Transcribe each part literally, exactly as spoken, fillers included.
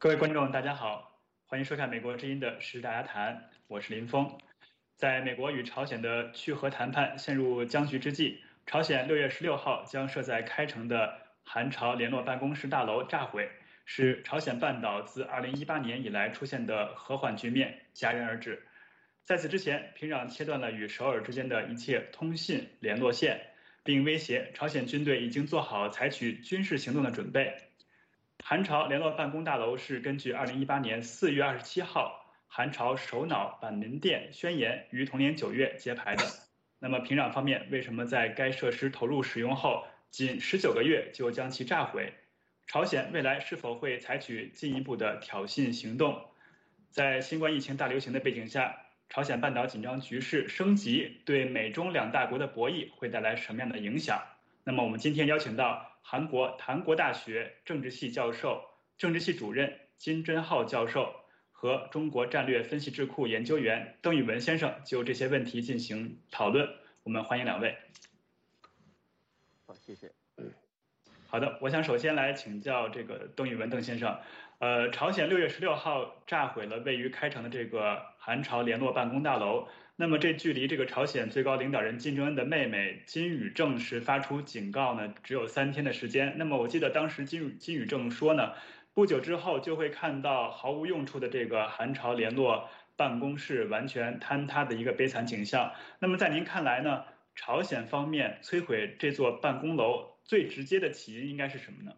各位观众，大家好，欢迎收看美国之音的时事大家谈，我是林峰。在美国与朝鲜的去核谈判陷入僵局之际，朝鲜六月十六号将设在开城的韩朝联络办公室大楼炸毁，使朝鲜半岛自二零一八年以来出现的和缓局面戛然而止。在此之前，平壤切断了与首尔之间的一切通信联络线，并威胁朝鲜军队已经做好采取军事行动的准备。韩朝联络办公大楼是根据二零一八年四月二十七号韩朝首脑板门店宣言于同年九月揭牌的。那么平壤方面为什么在该设施投入使用后仅十九个月就将其炸毁？朝鲜未来是否会采取进一步的挑衅行动？在新冠疫情大流行的背景下，朝鲜半岛紧张局势升级对美中两大国的博弈会带来什么样的影响？那么我们今天邀请到韩国檀国大学政治系教授、政治系主任金真浩教授和中国战略分析智库研究员邓宇文先生就这些问题进行讨论。我们欢迎两位。 好，谢谢。 好的，我想首先来请教这个邓宇文邓先生，呃，朝鲜六月十六号炸毁了位于开城的这个韩朝联络办公大楼。那么这距离这个朝鲜最高领导人金正恩的妹妹金宇正是发出警告呢，只有三天的时间。那么我记得当时金金宇正说呢，不久之后就会看到毫无用处的这个韩朝联络办公室完全坍塌的一个悲惨景象。那么在您看来呢？朝鲜方面摧毁这座办公楼最直接的起因应该是什么呢？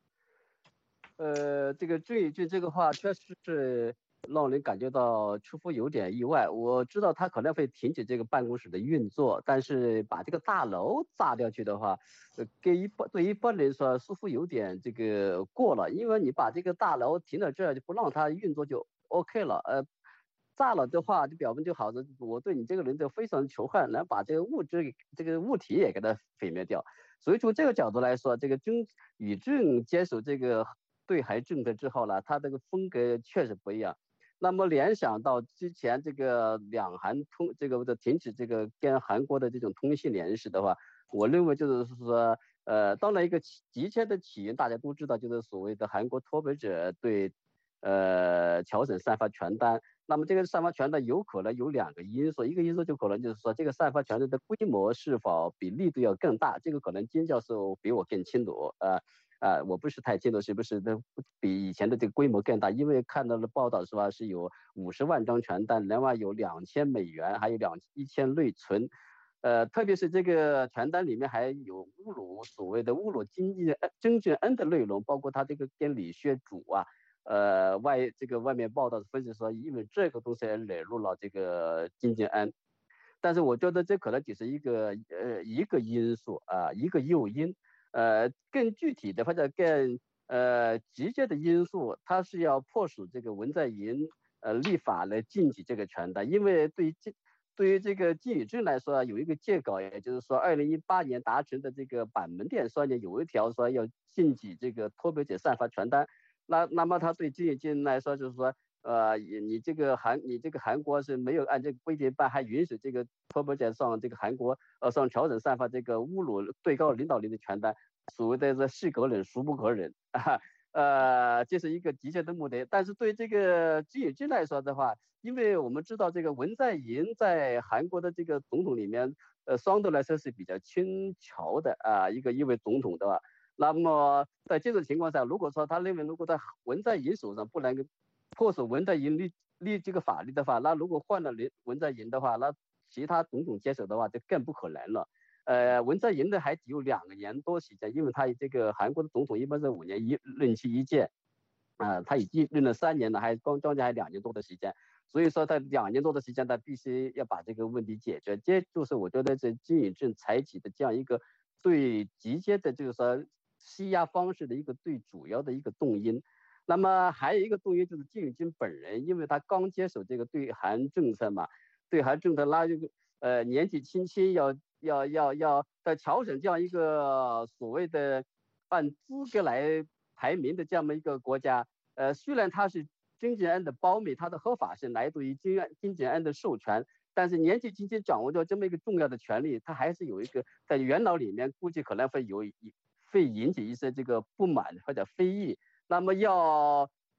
呃，这个郑义俊这个话确实是让人感觉到出乎有点意外。我知道他可能会停止这个办公室的运作，但是把这个大楼炸掉去的话，呃，给一般对一般人说似乎有点这个过了，因为你把这个大楼停到这儿就不让它运作就 OK 了，呃。炸了的话，就表明就好像我对你这个人就非常仇恨，能把这个物质、这个物体也给它毁灭掉。所以从这个角度来说，这个金宇正接手这个对韩政策之后呢，他这个风格确实不一样。那么联想到之前这个两韩通这个的停止这个跟韩国的这种通信联系的话，我认为就是说，呃，当然一个急切的起因大家都知道，就是所谓的韩国脱北者对呃朝鲜散发传单。那么这个散发传单有可能有两个因素，一个因素就可能就是说这个散发传单的规模是否比力度要更大，这个可能金教授比我更清楚，呃啊，我不是太清楚是不是那比以前的这个规模更大，因为看到的报道是吧，是有五十万张传单，另外有两千美元，还有两一千内存，呃，特别是这个传单里面还有侮辱所谓的侮辱金正正恩的内容，包括他这个跟李学主啊。呃，外这个外面报道分析说，因为这个东西惹怒了这个金正恩，但是我觉得这可能只是一个呃一个因素啊，一个诱因，呃，更具体的或者更呃直接的因素，它是要迫使这个文在寅呃立法来禁止这个传单，因为对于这对于这个金宇正来说，有一个借稿，也就是说，二零一八年达成的这个板门店宣言有一条说要禁止这个脱北者散发传单。那那么他对金宇正来说就是说，呃，你这个韩你这个韩国是没有按这个规定办，还允许这个脱北者上这个韩国呃上朝鲜散发这个侮辱最高领导人的传单，所谓的这是可忍孰不可忍啊，呃，这是一个急切的目的。但是对这个金宇正来说的话，因为我们知道这个文在寅在韩国的这个总统里面，呃，相对来说是比较轻巧的啊，一个一位总统的话。那么在这种情况下，如果说他认为如果在文在寅手上不能迫使文在寅立立这个法律的话，那如果换了文在寅的话，那其他总统接手的话就更不可能了。呃，文在寅的还只有两个年多时间，因为他这个韩国的总统一般是五年一任期一届，啊、呃，他已经任了三年了，还刚将近还两年多的时间，所以说他两年多的时间，他必须要把这个问题解决。这就是我觉得这金宇正采取的这样一个最直接的，就是说。施压方式的一个最主要的一个动因，那么还有一个动因就是金宇正本人，因为他刚接手这个对韩政策嘛，对韩政策那这个呃年纪轻轻要要要要在朝鲜这样一个所谓的按资格来排名的这么一个国家，呃虽然他是金正恩的胞妹，他的合法性来自于金金正恩的授权。但是年纪轻轻掌握着这么一个重要的权利，他还是有一个在元老里面估计可能会有一会引起一些这个不满或者非议，那么要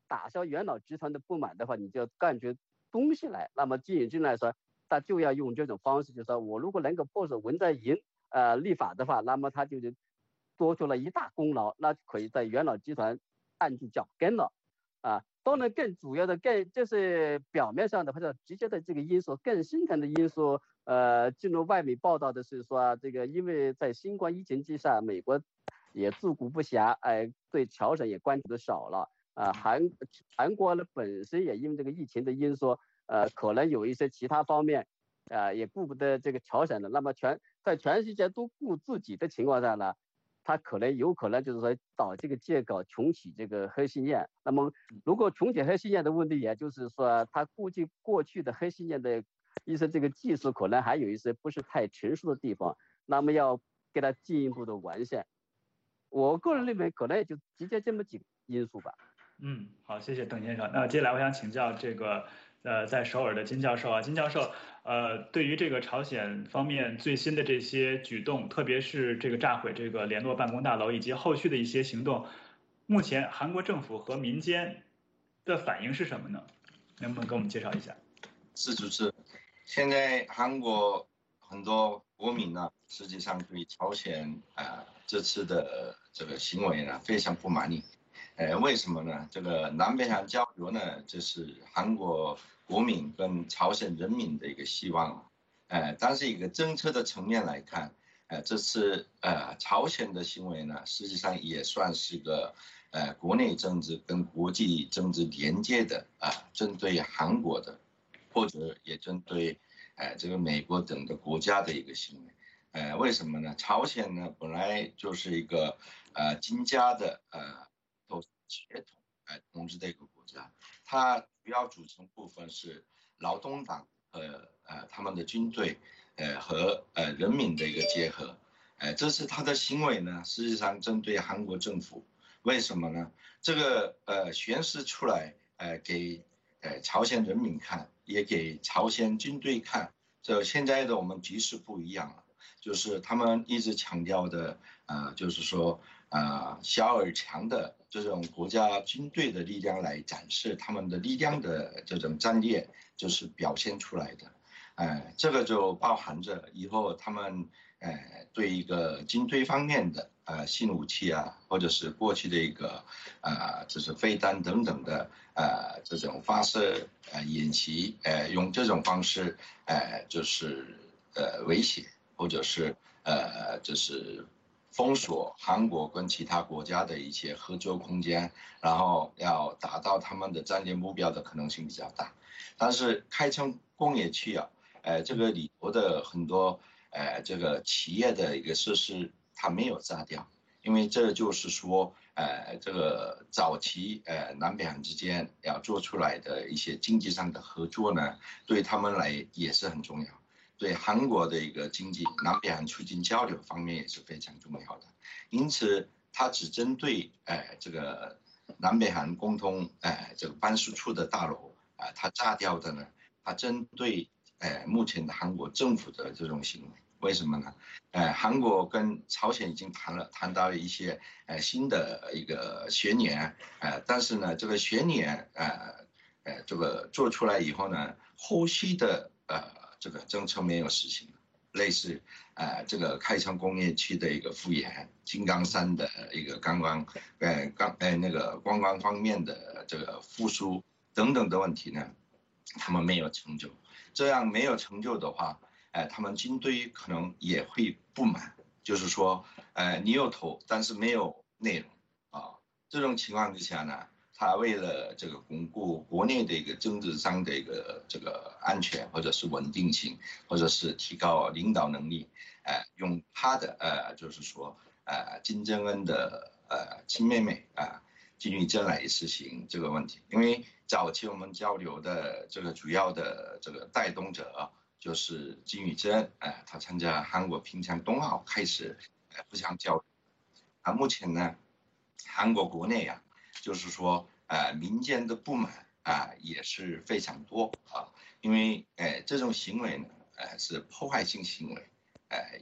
打消元老集团的不满的话，你就要干出东西来。那么金宇镇来说，他就要用这种方式，就是说我如果能够迫使文在寅呃立法的话，那么他就多出了一大功劳，那可以在元老集团按住脚跟了啊。当然，更主要的、更就是表面上的或者直接的这个因素，更深层的因素，呃，进入外媒报道的是说，这个因为在新冠疫情之下，美国也自顾不暇，哎、呃，对朝鲜也关注的少了啊。韩韩国呢本身也因为这个疫情的因素，呃，可能有一些其他方面，啊、呃，也顾不得这个朝鲜的。那么全在全世界都顾自己的情况下呢？他可能有可能就是说找这个借口重启这个核试验。那么如果重启核试验的问题，也就是说他估计过去的核试验的一些这个技术可能还有一些不是太成熟的地方，那么要给他进一步的完善。我个人认为可能也就直接这么几个因素吧。 嗯，好，谢谢邓先生。那接下来我想请教这个呃在首尔的金教授啊，金教授，呃，对于这个朝鲜方面最新的这些举动，特别是这个炸毁这个联络办公大楼以及后续的一些行动，目前韩国政府和民间的反应是什么呢？能不能给我们介绍一下？ 是主持，现在韩国很多国民呢，实际上对朝鲜啊、呃、这次的这个行为呢非常不满意。呃，为什么呢？这个南北韩交流呢，这是韩国国民跟朝鲜人民的一个希望。呃，但是一个政策的层面来看，呃，这次呃朝鲜的行为呢，实际上也算是个呃国内政治跟国际政治连接的啊、呃，针对韩国的，或者也针对呃这个美国等的国家的一个行为。呃，为什么呢？朝鲜呢本来就是一个呃金家的呃。都是血统呃统治的一个国家，它主要组成部分是劳动党和呃他们的军队，呃和呃人民的一个结合，呃这是他的行为呢，实际上针对韩国政府，为什么呢？这个呃宣示出来，呃给呃朝鲜人民看，也给朝鲜军队看，这现在的我们局势不一样了，就是他们一直强调的，呃就是说。啊、呃，小而强的这种国家军队的力量来展示他们的力量的这种战略，就是表现出来的。呃，这个就包含着以后他们呃对一个军队方面的呃新武器啊，或者是过去的一个呃就是飞弹等等的呃这种发射呃演习，呃用这种方式呃就是呃威胁，或者是呃就是。封锁韩国跟其他国家的一些合作空间，然后要达到他们的战略目标的可能性比较大。但是开城工业区啊，呃，这个里头的很多呃这个企业的一个设施，它没有炸掉，因为这就是说，呃，这个早期呃南北韩之间要做出来的一些经济上的合作呢，对他们来也是很重要。对韩国的一个经济，南北韩促进交流方面也是非常重要的，因此它只针对呃这个南北韩共同呃这个办事处的大楼啊、呃，它炸掉的呢，它针对呃目前的韩国政府的这种行为，为什么呢？呃，韩国跟朝鲜已经谈了谈到了一些呃新的一个宣言，呃，但是呢，这个宣言呃呃这个做出来以后呢，后续的呃。这个政策没有实行，类似呃这个开城工业区的一个复原，金刚山的一个观光，呃刚呃那个观光方面的这个复苏等等的问题呢，他们没有成就。这样没有成就的话，呃他们军队可能也会不满，就是说，呃你有头但是没有内容啊，这种情况之下呢。他为了这个巩固国内的一个政治上的一个这个安全或者是稳定性，或者是提高领导能力，呃，用他的呃，就是说呃，金正恩的呃亲妹妹啊，金宇珍来实行这个问题。因为早期我们交流的这个主要的这个带动者就是金宇珍，呃，他参加韩国平昌冬奥开始呃互相交流。啊，目前呢，韩国国内啊。就是说，呃，民间的不满啊、呃、也是非常多啊，因为呃这种行为呢，呃是破坏性行为，呃也不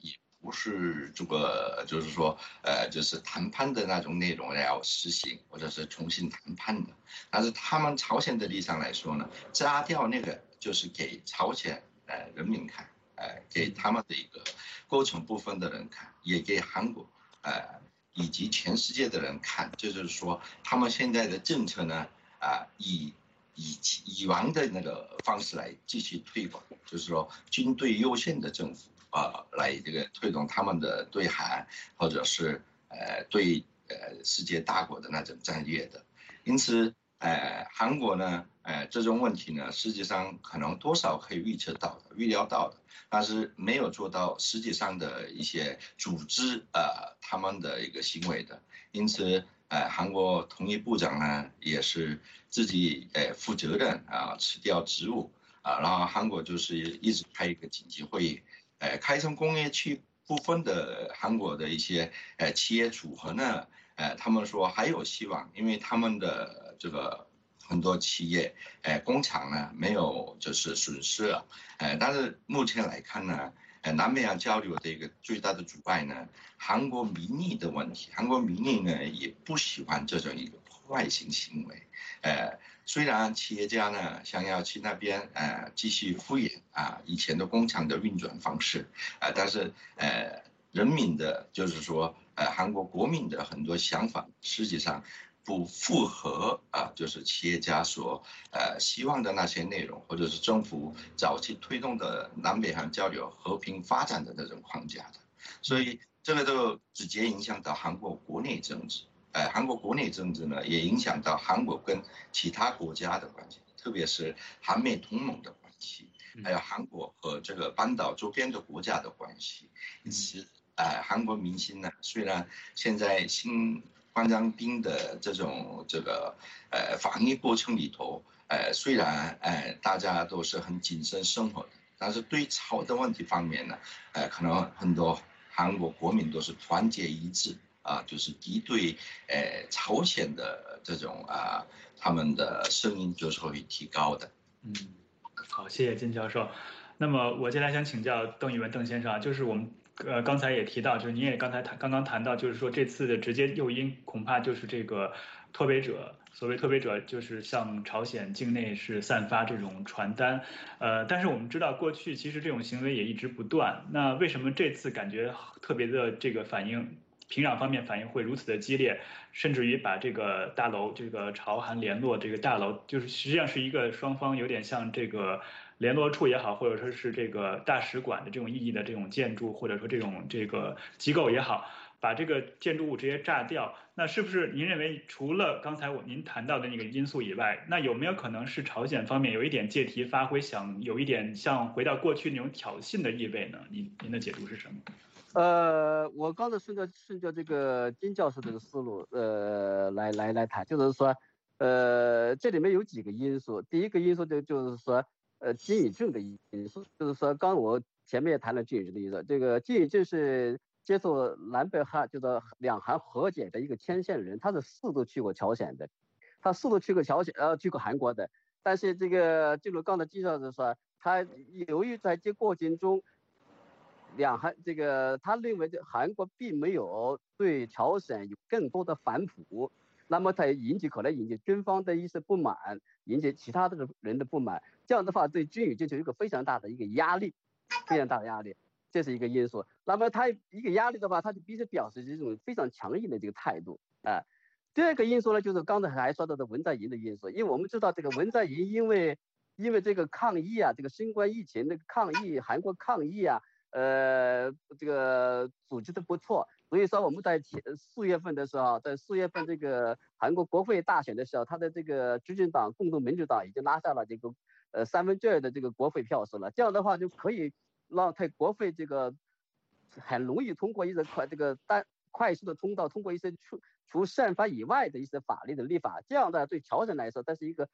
不是这个就是说呃就是谈判的那种内容要实行或者是重新谈判的，但是他们朝鲜的立场来说呢，炸掉那个就是给朝鲜呃人民看，呃给他们的一个构成部分的人看，也给韩国呃以及全世界的人看，就是说他们现在的政策呢啊、呃、以以以往的那个方式来继续推广，就是说军队优先的政府啊、呃，来这个推动他们的对韩或者是呃对呃世界大国的那种战略的。因此，呃，韩国呢，呃，这种问题呢，实际上可能多少可以预测到的、预料到的，但是没有做到实际上的一些组织呃他们的一个行为的。因此，呃，韩国统一部长呢也是自己呃负责任啊，辞掉职务啊，然后韩国就是一直开一个紧急会议，呃，开城工业区部分的韩国的一些呃企业组合呢，呃，他们说还有希望，因为他们的这个很多企业，呃，工厂呢没有就是损失了，呃，但是目前来看呢。呃，南北洋交流的一个最大的阻碍呢，韩国民意的问题。韩国民意呢也不喜欢这种一个破坏性行为。呃，虽然企业家呢想要去那边呃继续复原啊以前的工厂的运转方式，啊、呃，但是呃人民的就是说呃韩国国民的很多想法，实际上不符合啊，就是企业家所呃希望的那些内容，或者是政府早期推动的南北韩交流和平发展的那种框架的，所以这个都直接影响到韩国国内政治。呃，韩国国内政治呢，也影响到韩国跟其他国家的关系，特别是韩美同盟的关系，还有韩国和这个半岛周边的国家的关系。因此，呃，韩国民心呢，虽然现在新关张兵的这种这个呃防疫过程里头，呃虽然呃大家都是很谨慎生活的，但是对朝的问题方面呢，呃可能很多韩国国民都是团结一致啊，就是敌对呃朝鲜的这种啊他们的声音就是会提高的。 嗯，好，谢谢金教授。那么我接下来想请教邓宇文邓先生啊，就是我们呃刚才也提到，就是您也刚才谈刚刚谈到，就是说这次的直接诱因恐怕就是这个脱北者，所谓脱北者就是向朝鲜境内是散发这种传单，呃，但是我们知道过去其实这种行为也一直不断，那为什么这次感觉特别的这个反应？平壤方面反应会如此的激烈，甚至于把这个大楼，这个朝韩联络这个大楼，就是实际上是一个双方有点像这个联络处也好，或者说是这个大使馆的这种意义的这种建筑，或者说这种这个机构也好，把这个建筑物直接炸掉。那是不是您认为除了刚才我您谈到的那个因素以外，那有没有可能是朝鲜方面有一点借题发挥，想有一点像回到过去那种挑衅的意味呢？您您的解读是什么？ 呃，我刚才顺着顺着这个金教授这个思路，呃，来来来谈，就是说，呃，这里面有几个因素。第一个因素就就是说，呃，金宇正的因素，就是说，刚我前面也谈了金宇正的因素，这个金宇正是接受南北韩就是两韩和解的一个牵线人，他是四度去过朝鲜的，他四度去过朝鲜，呃，去过韩国的。但是这个就如刚才金教授说，他由于在这过程中。两韩这个，他认为这韩国并没有对朝鲜有更多的反哺，那么他也引起可能引起军方的一些不满，引起其他的人的不满，这样的话对军宇就有一个非常大的一个压力，非常大的压力，这是一个因素。那么他一个压力的话，他就必须表示这种非常强硬的这个态度啊、呃。第二个因素呢，就是刚才还说到的文在寅的因素，因为我们知道这个文在寅因为因为这个抗疫啊，这个新冠疫情的抗疫，韩国抗疫啊。呃，这个组织的不错，所以说我们在四月份的时候，在四月份这个韩国国会大选的时候，他的这个执政党共同民主党已经拉下了这个呃三分之二的这个国会票数了，这样的话就可以让他国会这个很容易通过一些快这个单快速的通道，通过一些除除宪法以外的一些法律的立法，这样的对朝鲜来说，这是一个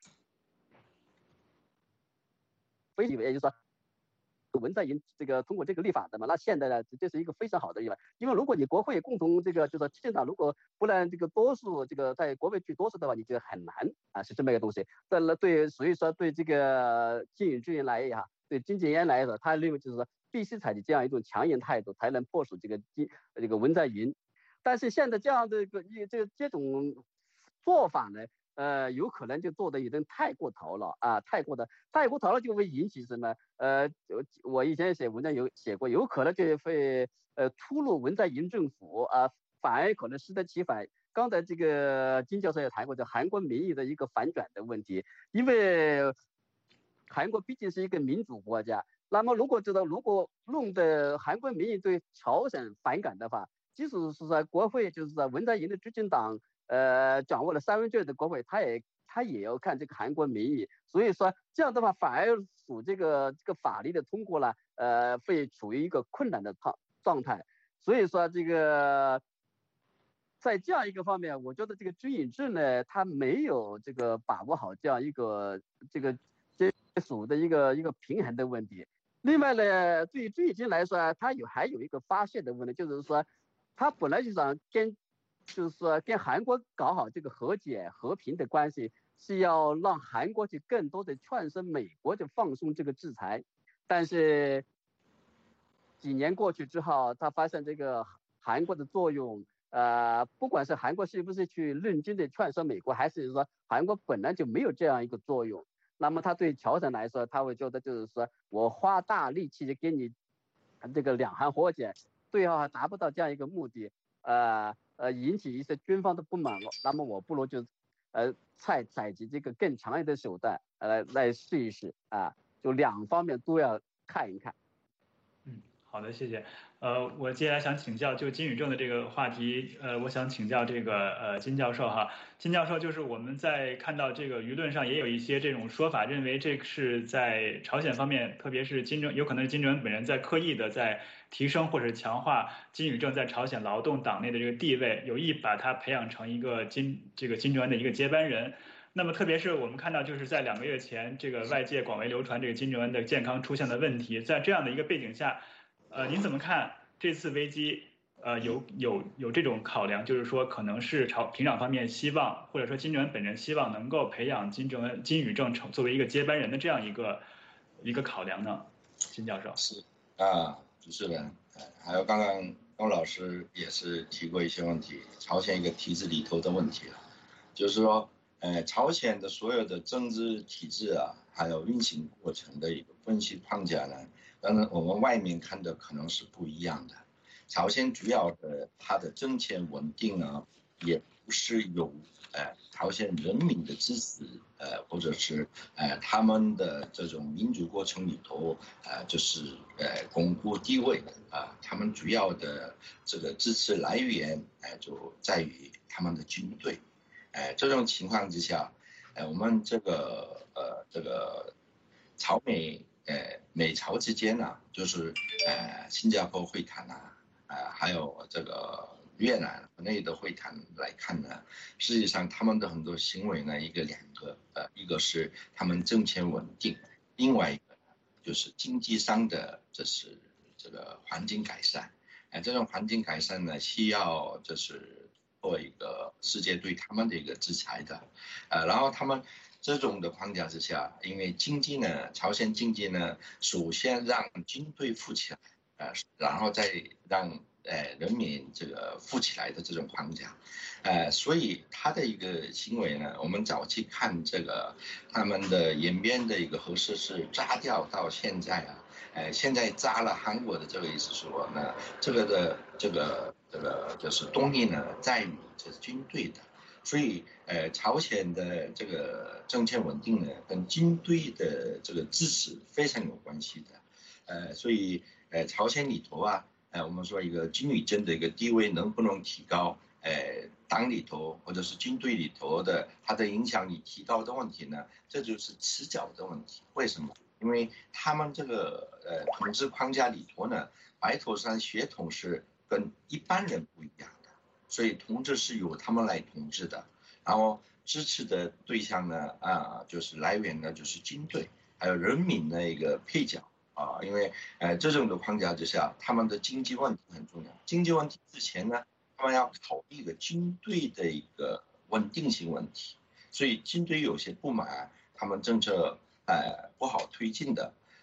非常，也就是说。文在寅这个通过这个立法的嘛，那现在呢，这是一个非常好的立法，因为如果你国会共同这个就是执政党如果不然这个多数这个在国会举多数的话，你就很难啊，是这么一个东西。但对，所以说对这个金宇正来也好，对金正恩来说，他认为就是说必须采取这样一种强硬态度，才能迫使这个金这个文在寅。但是现在这样的一个这这种做法呢，呃，有可能就做的有点太过头了啊，太过的太过头了就会引起什么？呃，我以前写文章有写过，有可能就会呃突入文在寅政府啊，反而可能适得其反。刚才这个金教授也谈过，这韩国民意的一个反转的问题，因为韩国毕竟是一个民主国家，那么如果知道如果弄得韩国民意对朝鲜反感的话，即使是在国会，就是在文在寅的执政党呃掌握了三分之二的国会，他也他也要看这个韩国民意，所以说这样的话反而使这个这个法律的通过呢，呃会处于一个困难的状状态，所以说这个。在这样一个方面，我觉得这个军引制呢，他没有这个把握好这样一个这个这属的一个一个平衡的问题。另外呢，对于军引制来说，它有还有一个发泄的问题，就是说，他本来就想跟，就是说跟韩国搞好这个和解和平的关系，是要让韩国去更多的劝说美国就放松这个制裁，但是几年过去之后，他发现这个韩国的作用。呃，不管是韩国是不是去认真的劝说美国，还是说韩国本来就没有这样一个作用，那么他对朝鲜来说，他会觉得就是说我花大力气给你这个两韩和解，最后还达不到这样一个目的，呃呃引起一些军方的不满了，那么我不如就呃采采集这个更强烈的手段，呃来试一试啊，就两方面都要看一看。 嗯，好的，谢谢。呃，我接下来想请教就金宇正的这个话题，呃，我想请教这个呃金教授哈，金教授就是我们在看到这个舆论上也有一些这种说法，认为这是在朝鲜方面，特别是金正，有可能是金正恩本人在刻意的在提升或者强化金宇正在朝鲜劳动党内的这个地位，有意把他培养成一个金这个金正恩的一个接班人。那么特别是我们看到，就是在两个月前，这个外界广为流传这个金正恩的健康出现的问题，在这样的一个背景下。呃，您怎么看这次危机？呃，有有有这种考量，就是说可能是朝平壤方面希望，或者说金正恩本人希望能够培养金正恩、金宇正成作为一个接班人的这样一个一个考量呢？金教授是啊，主持人，还有刚刚龚老师也是提过一些问题，朝鲜一个体制里头的问题了，就是说，呃，朝鲜的所有的政治体制啊，还有运行过程的一个分析框架呢。当然，我们外面看的可能是不一样的。朝鲜主要的它的政权稳定呢，也不是有呃朝鲜人民的支持，呃或者是呃他们的这种民主过程里头，呃就是呃巩固地位啊、呃，他们主要的这个支持来源，呃就在于他们的军队。呃这种情况之下，呃我们这个呃这个朝美。呃，美朝之间呢、啊，就是呃新加坡会谈啊，呃还有这个越南国内的会谈来看呢，实际上他们的很多行为呢，一个两个，呃，一个是他们政权稳定，另外一个就是经济上的这是这个环境改善，哎、呃，这种环境改善呢，需要就是做一个世界对他们的一个制裁的，呃，然后他们。这种的框架之下，因为经济呢，朝鲜经济呢，首先让军队富起来，呃，然后再让呃人民这个富起来的这种框架，呃，所以他的一个行为呢，我们早期看这个他们的演变的一个核设施炸掉到现在啊，呃，现在炸了韩国的这个意思说呢，这个的这个这个就是动力呢，在于这是军队的。所以，呃，朝鲜的这个政权稳定呢，跟军队的这个支持非常有关系的，呃，所以，呃，朝鲜里头啊，呃，我们说一个金宇正的一个地位能不能提高，呃，党里头或者是军队里头的它的影响力提高的问题呢，这就是迟早的问题。为什么？因为他们这个呃统治框架里头呢，白头山血统是跟一般人不一样。所以统治是由他们来统治的，然后支持的对象呢，啊，就是来源呢，就是军队，还有人民的一个配角啊，因为呃这种的框架之下，他们的经济问题很重要。经济问题之前呢，他们要考虑一个军队的一个稳定性问题，所以军队有些不满，他们政策呃不好推进的，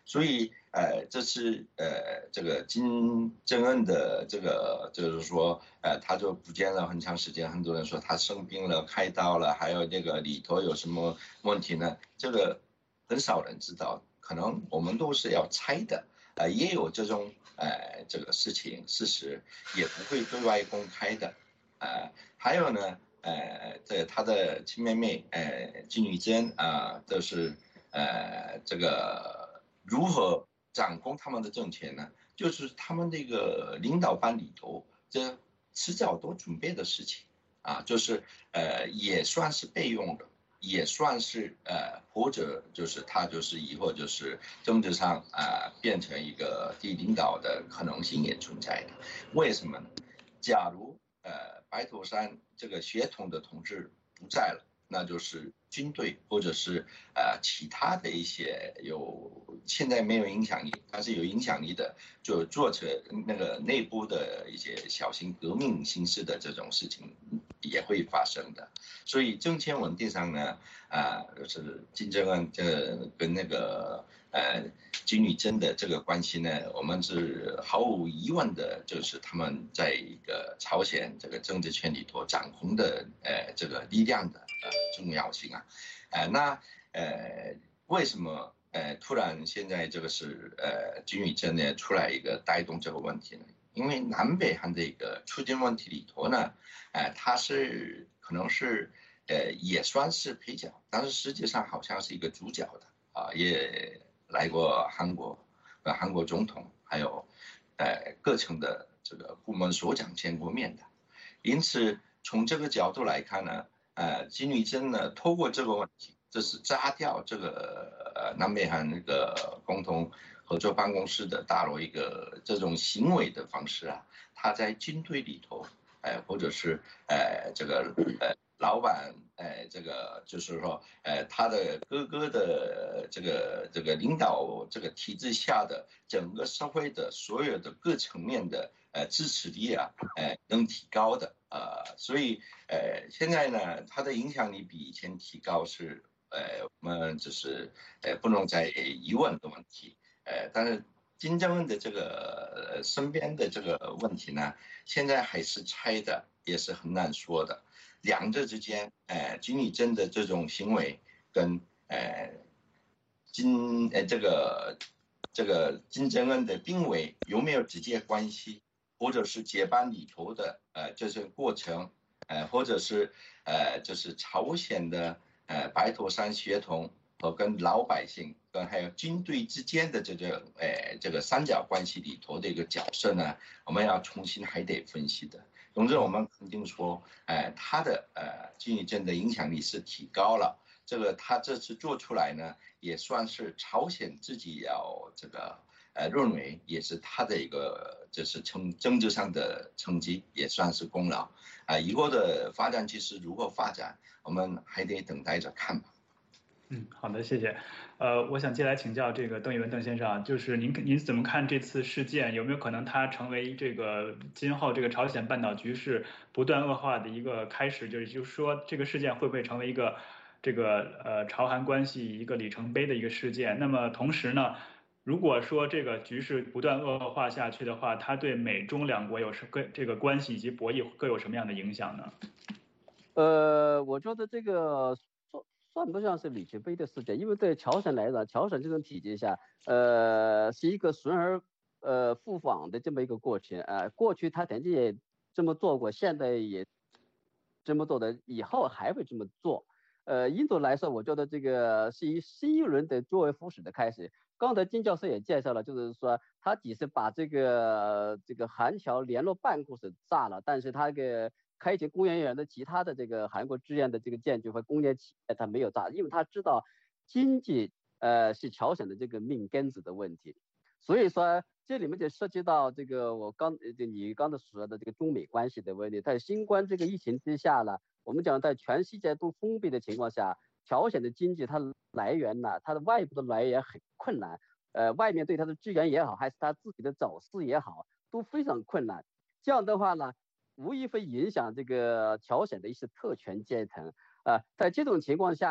所以呃，这次呃这个金正恩的这个就是说呃他就不见了很长时间，很多人说他生病了、开刀了，还有这个里头有什么问题呢？这个很少人知道，可能我们都是要猜的。呃，也有这种呃这个事情事实，也不会对外公开的。呃，还有呢，呃，这他的亲妹妹呃金宇珍啊，都是呃这个如何掌控他们的政权呢？就是他们这个领导班里头，这迟早都准备的事情啊，就是呃也算是备用的。也算是呃，或者就是他就是以后就是政治上啊、呃、变成一个第一领导的可能性也存在的。为什么呢？假如呃白头山这个血统的统治不在了，那就是军队或者是呃其他的一些有现在没有影响力，但是有影响力的，就做成那个内部的一些小型革命形式的这种事情也会发生的。所以政权稳定上呢，啊、呃，就是金正恩这跟那个呃金宇珍的这个关系呢，我们是毫无疑问的，就是他们在一个朝鲜这个政治圈里头掌控的呃这个力量的呃重要性啊，呃那呃为什么呃突然现在这个是呃金宇珍呢出来一个带动这个问题呢？因为南北韩的一个出境问题里头呢，呃，他是可能是呃也算是配角，但是实际上好像是一个主角的啊，也来过韩国，呃，韩国总统，还有呃各层的这个部门首长见过面的，因此从这个角度来看呢，呃，金宇珍呢透过这个问题，这是炸掉这个呃南北韩那个共同合作办公室的大楼一个这种行为的方式啊，他在军队里头。呃，或者是呃这个呃老板，呃这个就是说，呃他的哥哥的这个这个领导这个体制下的整个社会的所有的各层面的呃支持力啊，呃能提高的啊、呃，所以呃现在呢，他的影响力比以前提高是呃我们就是呃不能再疑问的问题，呃但是。金正恩的这个呃身边的这个问题呢，现在还是猜的，也是很难说的。两者之间，呃，金宇珍的这种行为跟呃金呃这个这个金正恩的定位有没有直接关系，或者是接班里头的呃这些过程，呃，或者是呃就是朝鲜的呃白头山血统和跟老百姓跟还有军队之间的这个呃这个三角关系里头的一个角色呢？我们要重新还得分析的。总之，我们肯定说，呃，他的呃金宇镇的影响力是提高了。这个他这次做出来呢，也算是朝鲜自己要这个呃认为也是他的一个就是成政治上的成绩，也算是功劳。啊、呃，以后的发展其实如何发展，我们还得等待着看吧。 嗯，好的，谢谢。呃，我想接下来请教这个邓一文邓先生，就是您您怎么看这次事件？有没有可能它成为这个今后这个朝鲜半岛局势不断恶化的一个开始？就是就是说，这个事件会不会成为一个这个呃朝韩关系一个里程碑的一个事件？那么同时呢，如果说这个局势不断恶化下去的话，它对美中两国有什个这个关系以及博弈各有什么样的影响呢？ 呃，我觉得这个算算不上是里程碑的事件，因为对朝鲜来讲，朝鲜这种体系下，呃，是一个顺而呃复返的这么一个过程。呃，过去他曾经也这么做过，现在也这么做的，以后还会这么做。呃，印度来说，我觉得这个是一新一轮的作为复始的开始。刚才金教授也介绍了，就是说他只是把这个这个韩朝联络办公室炸了，但是他这个开启工业园的其他的这个韩国支援的这个建筑和工业企业他没有炸，因为他知道经济呃是朝鲜的这个命根子的问题，所以说这里面就涉及到这个我刚就你刚才说的这个中美关系的问题，在新冠这个疫情之下呢，我们讲在全世界都封闭的情况下，朝鲜的经济它来源呢，它的外部的来源很困难，呃，外面对它的支援也好，还是它自己的走势也好，都非常困难。这样的话呢，无疑会影响这个朝鲜的一些特权阶层。啊、呃，在这种情况下呢，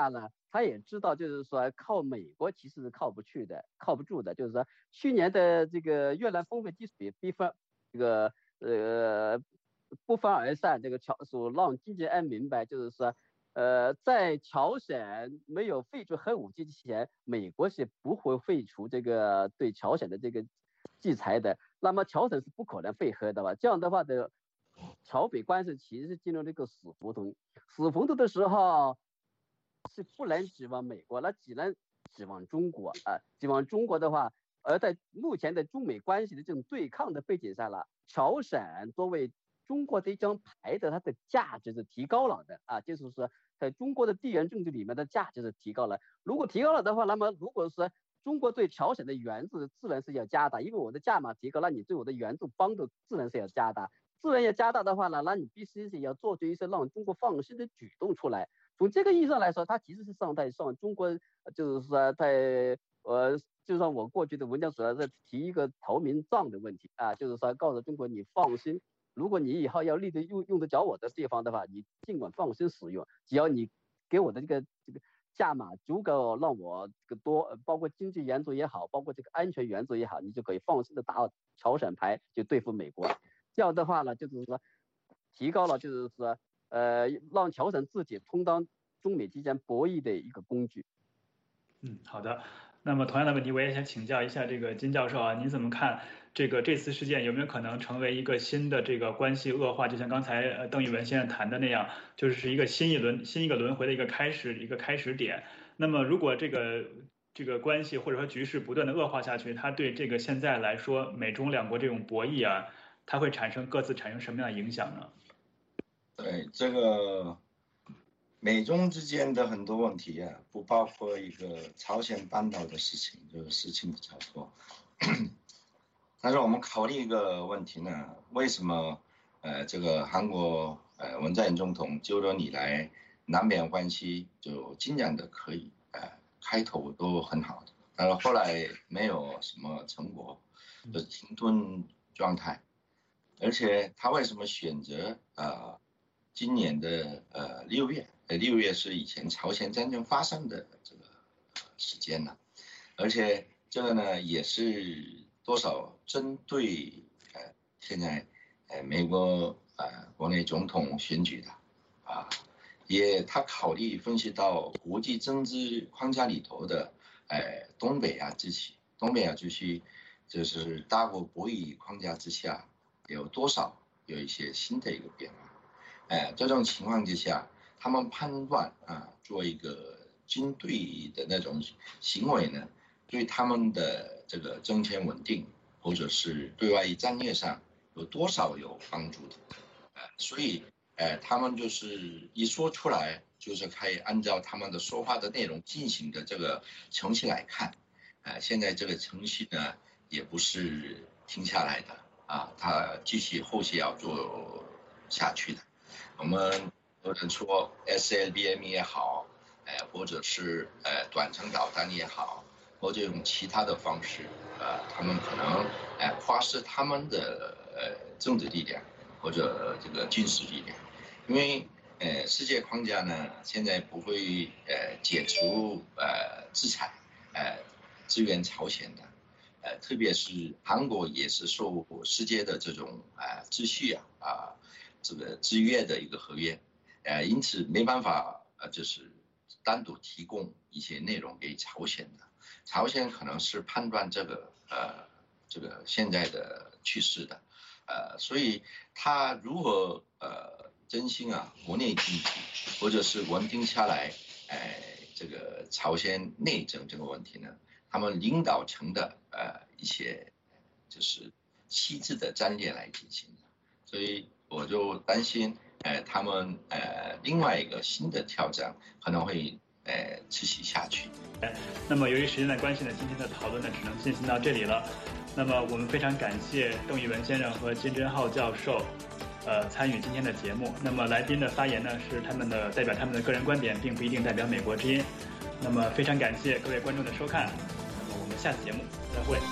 他也知道，就是说靠美国其实是靠不去的，靠不住的。就是说去年的这个越南峰会地比比分，这个呃不欢而散，这个朝所让金正恩明白，就是说，呃，在朝鲜没有废除核武器之前，美国是不会废除这个对朝鲜的这个制裁的。那么朝鲜是不可能废核的吧？这样的话的，朝北关系其实是进入了一个死胡同。死胡同的时候是不能指望美国，那只能指望中国啊、呃。指望中国的话，而在目前的中美关系的这种对抗的背景下了，朝鲜作为中国的一张牌的，它的价值是提高了的啊，就是说在中国的地缘政治里面的价值是提高了。如果提高了的话，那么如果说中国对朝鲜的援助自然是要加大，因为我的价码提高，那你对我的援助帮助自然是要加大。自然要加大的话呢，那你必须是要做出一些让中国放心的举动出来。从这个意义上来说，它其实是上在上中国，就是说在呃，就像我过去的文章主要是提一个投名状的问题啊，就是说告诉中国你放心。如果你以后要立得用用得着我的地方的话，你尽管放心使用，只要你给我的这个这个价码足够让我这个多，包括经济援助也好，包括这个安全援助也好，你就可以放心的打朝鲜牌，就对付美国。这样的话呢，就是说提高了，就是说呃，让朝鲜自己充当中美之间博弈的一个工具。 嗯，好的。那么同样的问题，我也想请教一下这个金教授啊，您怎么看这个这次事件有没有可能成为一个新的这个关系恶化？就像刚才呃邓玉文先生谈的那样，就是一个新一轮新一个轮回的一个开始一个开始点。那么如果这个这个关系或者说局势不断的恶化下去，它对这个现在来说美中两国这种博弈啊，它会产生各自产生什么样的影响呢？ 对这个。美中之间的很多问题啊，不包括一个朝鲜半岛的事情，就是事情比较多。但是我们考虑一个问题呢，为什么呃这个韩国呃文在寅总统就任以来，南北关系就进展的可以，呃开头都很好的，但是后来没有什么成果，就停顿状态。而且他为什么选择呃今年的呃六月？六月是以前朝鲜战争发生的这个时间呢，而且这个呢也是多少针对呃现在呃美国呃国内总统选举的啊，也他考虑分析到国际政治框架里头的呃东北亚地区，东北亚地区就是大国博弈框架之下有多少有一些新的一个变化，哎，这种情况之下。他们判断啊，做一个军队的那种行为呢，对他们的这个政权稳定或者是对外战略上有多少有帮助的，呃，所以呃，他们就是一说出来，就是可以按照他们的说话的内容进行的这个程序来看，呃，现在这个程序呢，也不是停下来的啊，他继续后续要做下去的，我们。有人说 S L B M 也好，呃，或者是呃短程导弹也好，或者用其他的方式，呃，他们可能呃夸示他们的呃政治力量或者这个军事力量，因为呃世界框架呢现在不会呃解除呃制裁，呃支援朝鲜的，呃特别是韩国也是受世界的这种呃秩序啊啊、呃、这个制约的一个合约。呃，因此没办法，呃，就是单独提供一些内容给朝鲜的。朝鲜可能是判断这个呃这个现在的趋势的，呃，所以他如何呃真心啊国内经济或者是稳定下来，哎、呃，这个朝鲜内政这个问题呢，他们领导层的呃一些就是细致的战略来进行的，所以我就担心。呃，他们呃另外一个新的挑战可能会呃持续下去。 那么由于时间的关系呢，今天的讨论呢只能进行到这里了。那么我们非常感谢邓玉文先生和金贞浩教授，呃参与今天的节目。那么来宾的发言呢是他们的代表他们的个人观点，并不一定代表美国之音。那么非常感谢各位观众的收看，那么我们下次节目再会。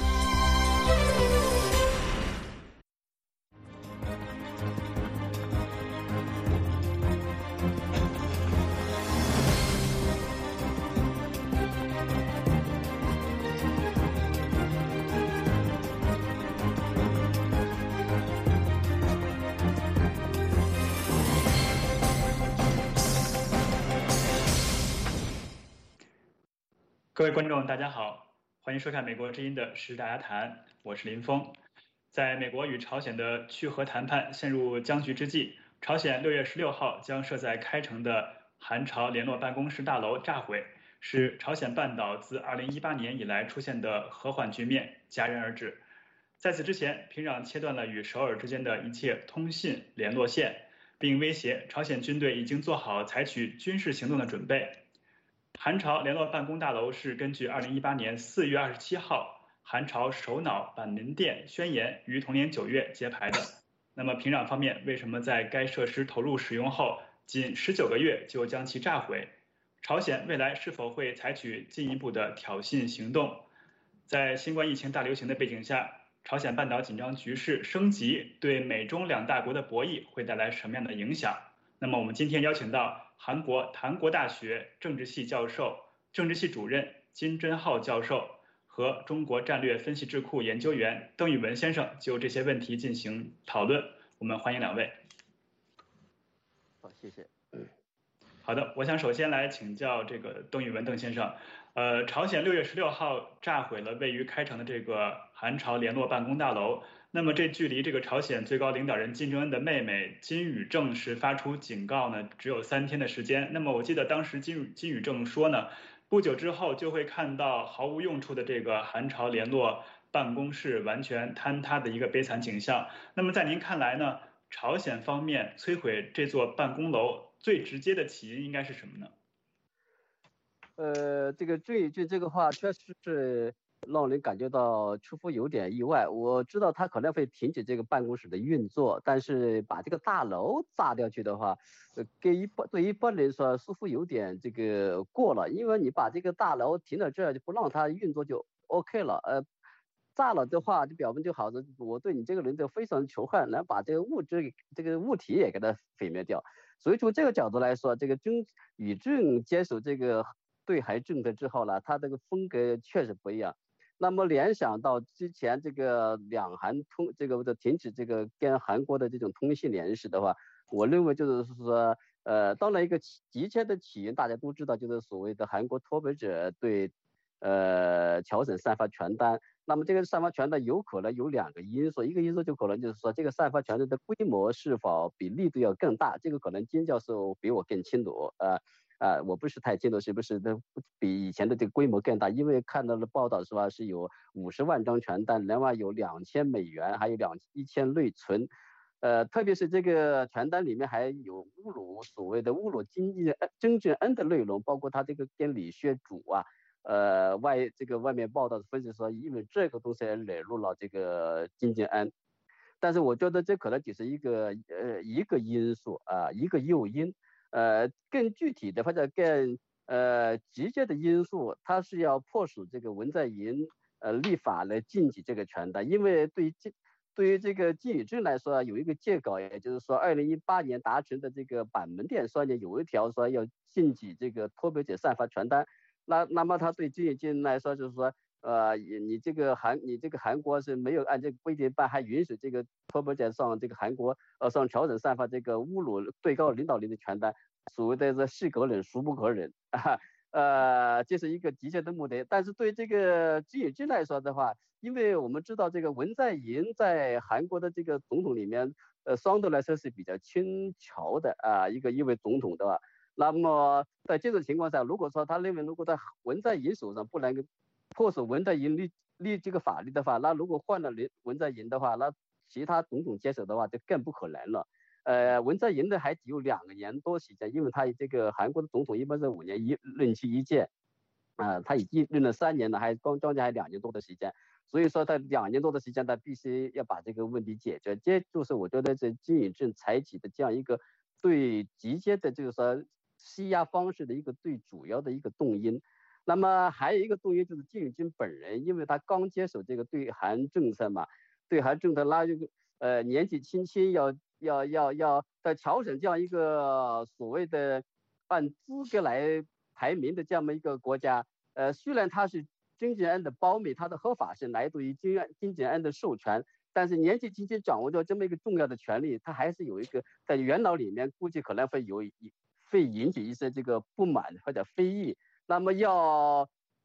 各位观众，大家好，欢迎收看美国之音的时事大家谈，我是林峰。在美国与朝鲜的去核谈判陷入僵局之际，朝鲜六月十六号将设在开城的韩朝联络办公室大楼炸毁，使朝鲜半岛自二零一八年以来出现的和缓局面戛然而止。在此之前，平壤切断了与首尔之间的一切通信联络线，并威胁朝鲜军队已经做好采取军事行动的准备。韩朝联络办公大楼是根据二零一八年四月二十七号韩朝首脑板门店宣言于同年九月揭牌的。那么平壤方面为什么在该设施投入使用后仅十九个月就将其炸毁？朝鲜未来是否会采取进一步的挑衅行动？在新冠疫情大流行的背景下，朝鲜半岛紧张局势升级对美中两大国的博弈会带来什么样的影响？那么我们今天邀请到韩国檀国大学政治系教授、政治系主任金真浩教授和中国战略分析智库研究员邓宇文先生就这些问题进行讨论。我们欢迎两位。 好，谢谢。 好的，我想首先来请教这个邓宇文邓先生。呃，朝鲜六月十六号炸毁了位于开城的这个韩朝联络办公大楼。那么这距离这个朝鲜最高领导人金正恩的妹妹金宇正是发出警告呢，只有三天的时间。那么我记得当时金金宇正说呢，不久之后就会看到毫无用处的这个韩朝联络办公室完全坍塌的一个悲惨景象。那么在您看来呢，朝鲜方面摧毁这座办公楼最直接的起因应该是什么呢？ 呃，这个郑宇俊这个话确实是让人感觉到出乎有点意外。我知道他可能会停止这个办公室的运作，但是把这个大楼炸掉去的话，呃，给一般对一般人说似乎有点这个过了，因为你把这个大楼停到这儿就不让它运作就 OK 了，呃。炸了的话，就表明就好像我对你这个人就非常仇恨，能把这个物质、这个物体也给它毁灭掉。所以从这个角度来说，这个郑宇正接手这个对韩政策之后呢，他这个风格确实不一样。那么联想到之前这个两韩通这个的停止这个跟韩国的这种通信联系的话，我认为就是说，呃，当然一个急切的起因大家都知道，就是所谓的韩国脱北者对呃朝鲜散发传单。那么这个散发传单有可能有两个因素，一个因素就可能就是说这个散发传单的规模是否比力度要更大，这个可能金教授比我更清楚，呃啊、呃，我不是太清楚是不是比以前的这个规模更大，因为看到的报道是吧，是有五十万张传单，另外有两千美元，还有两一千内存，呃，特别是这个传单里面还有侮辱所谓的侮辱金正恩的内容，包括他这个跟李学主啊。呃，外这个外面报道分析说，因为这个东西惹怒了这个金正恩，但是我觉得这可能只是一个呃一个因素啊，一个诱因，呃，更具体的或者更呃直接的因素，它是要迫使这个文在寅呃立法来禁止这个传单，因为对于这对于这个金宇正来说，有一个借稿，也就是说，二零一八年达成的这个板门店宣言有一条说要禁止这个脱北者散发传单。那那么他对金宇正来说就是说，呃，你这个韩你这个韩国是没有按这个规定办，还允许这个脱北者上这个韩国呃上朝鲜散发这个侮辱最高领导人的传单，所谓的这是可忍孰不可忍啊，呃，这是一个急切的目的。但是对这个金宇正来说的话，因为我们知道这个文在寅在韩国的这个总统里面，呃，相对来说是比较轻巧的啊，一个一位总统的话。那么在这种情况下，如果说他认为如果在文在寅手上不能迫使文在寅立立这个法律的话，那如果换了文在寅的话，那其他总统接手的话就更不可能了。呃，文在寅的还只有两个年多时间，因为他这个韩国的总统一般是五年一任期一届，啊、呃，他已经任了三年了，还刚将近还两年多的时间，所以说他两年多的时间，他必须要把这个问题解决。这就是我觉得这金宇正采取的这样一个对直接的，就是说。施压方式的一个最主要的一个动因，那么还有一个动因就是金宇正本人，因为他刚接手这个对韩政策嘛，对韩政策那这个呃年纪轻轻要要要要在朝鲜这样一个所谓的按资格来排名的这么一个国家，呃虽然他是金正恩的胞妹，他的合法性来自于金金正恩的授权。但是年纪轻轻掌握到这么一个重要的权利，他还是有一个在元老里面估计可能会有一。会引起一些这个不满或者非议，那么要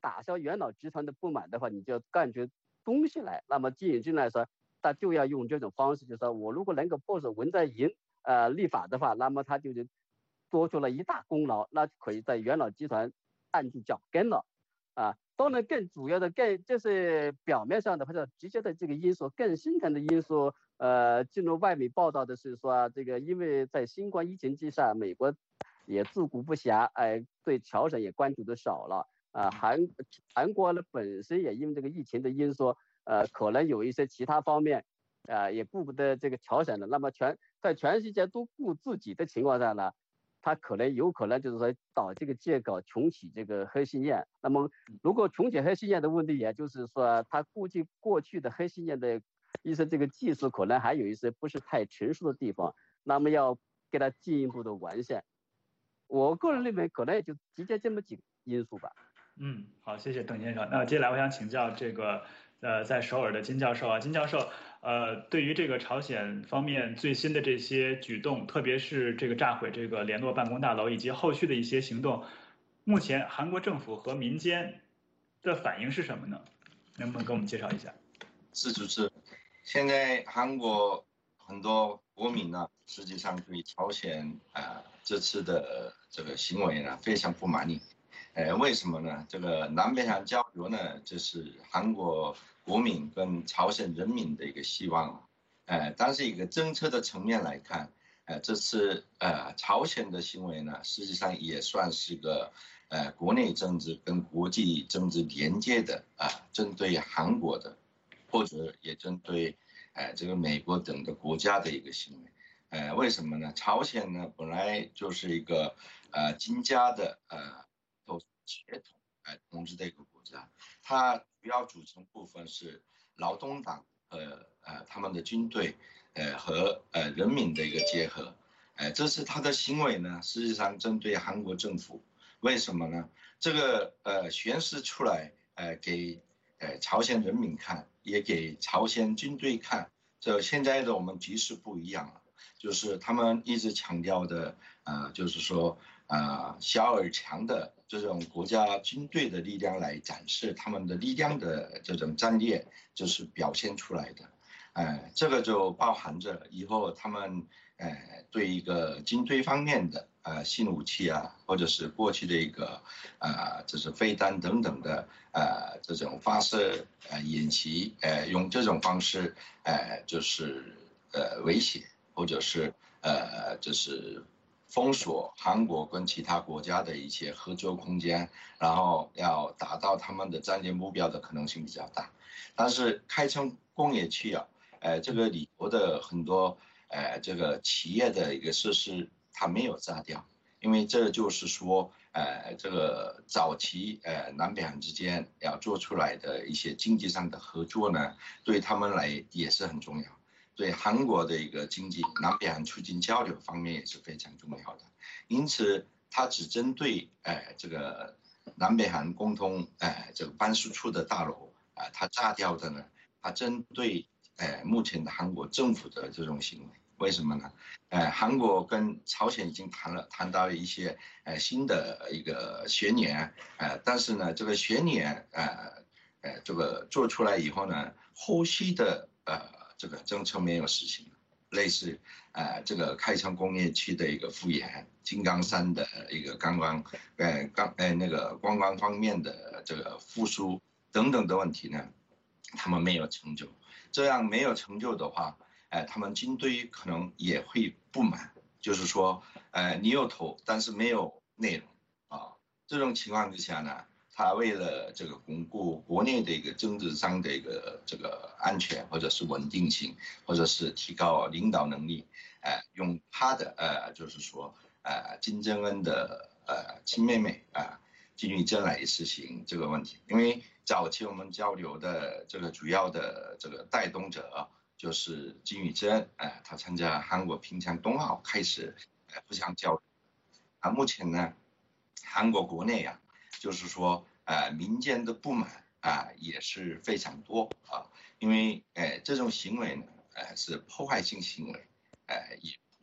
打消元老集团的不满的话，你就干出东西来。那么金宇镇来说，他就要用这种方式，就是说我如果能够迫使文在寅呃立法的话，那么他就是多出了一大功劳，那可以在元老集团按住脚跟了啊。当然，更主要的、更就是表面上的或者直接的这个因素，更深层的因素，呃，进入外媒报道的是说，这个因为在新冠疫情之下，美国也自顾不暇，哎、呃，对朝鲜也关注的少了啊、呃。韩韩国呢本身也因为这个疫情的因素，呃，可能有一些其他方面，啊、呃，也顾不得这个朝鲜了。那么全在全世界都顾自己的情况下呢，他可能有可能就是说找这个借口重启这个核试验。那么如果重启核试验的问题，也就是说他估计过去的核试验的一些这个技术可能还有一些不是太成熟的地方，那么要给他进一步的完善。我个人认为可能也就直接这么几个因素吧。 嗯，好，谢谢邓先生。那接下来我想请教这个呃在首尔的金教授啊，金教授，呃，对于这个朝鲜方面最新的这些举动，特别是这个炸毁这个联络办公大楼以及后续的一些行动，目前韩国政府和民间的反应是什么呢？能不能给我们介绍一下？ 是主持，现在韩国很多国民呢，实际上对朝鲜啊、呃、这次的这个行为呢非常不满意。呃，为什么呢？这个南北韩交流呢，这是韩国国民跟朝鲜人民的一个希望。呃，但是一个政策的层面来看，呃，这次呃朝鲜的行为呢，实际上也算是个呃国内政治跟国际政治连接的啊、呃，针对韩国的，或者也针对呃这个美国等的国家的一个行为。呃，为什么呢？朝鲜呢本来就是一个呃金家的呃。血统来统治的一个国家，它主要组成部分是劳动党和呃他们的军队，呃和呃人民的一个结合，呃这是他的行为呢，实际上针对韩国政府，为什么呢？这个呃宣示出来，呃给呃朝鲜人民看，也给朝鲜军队看，这现在的我们局势不一样了，就是他们一直强调的，呃就是说。呃，小而强的这种国家军队的力量来展示他们的力量的这种战略，就是表现出来的。呃，这个就包含着以后他们呃对一个军队方面的呃新武器啊，或者是过去的一个呃就是飞弹等等的呃这种发射呃演习，呃用这种方式呃就是呃威胁，或者是呃就是。封锁韩国跟其他国家的一些合作空间，然后要达到他们的战略目标的可能性比较大。但是开城工业区啊，呃，这个里头的很多呃这个企业的一个设施，它没有炸掉，因为这就是说，呃，这个早期呃南北韩之间要做出来的一些经济上的合作呢，对他们来也是很重要。对韩国的一个经济，南北韩促进交流方面也是非常重要的，因此它只针对呃这个南北韩共同呃这个办事处的大楼啊、呃，它炸掉的呢，它针对呃目前的韩国政府的这种行为，为什么呢？呃，韩国跟朝鲜已经谈了谈到了一些呃新的一个宣言，呃，但是呢，这个宣言呃呃这个做出来以后呢，后续的呃。这个政策没有实行，类似呃这个开城工业区的一个复原，金刚山的一个观光，呃刚呃那个观光方面的这个复苏等等的问题呢，他们没有成就。这样没有成就的话，呃他们军队可能也会不满，就是说呃你有头但是没有内容啊，这种情况之下呢。他为了这个巩固国内的一个政治上的一个这个安全或者是稳定性，或者是提高领导能力，呃，用他的呃就是说呃金正恩的呃亲妹妹啊金宇珍来实行这个问题。因为早期我们交流的这个主要的这个带动者就是金宇珍，呃，他参加韩国平昌冬奥开始呃互相交流。啊，目前呢，韩国国内啊。就是说，呃，民间的不满啊、呃、也是非常多啊，因为呃这种行为呢，呃是破坏性行为，呃也不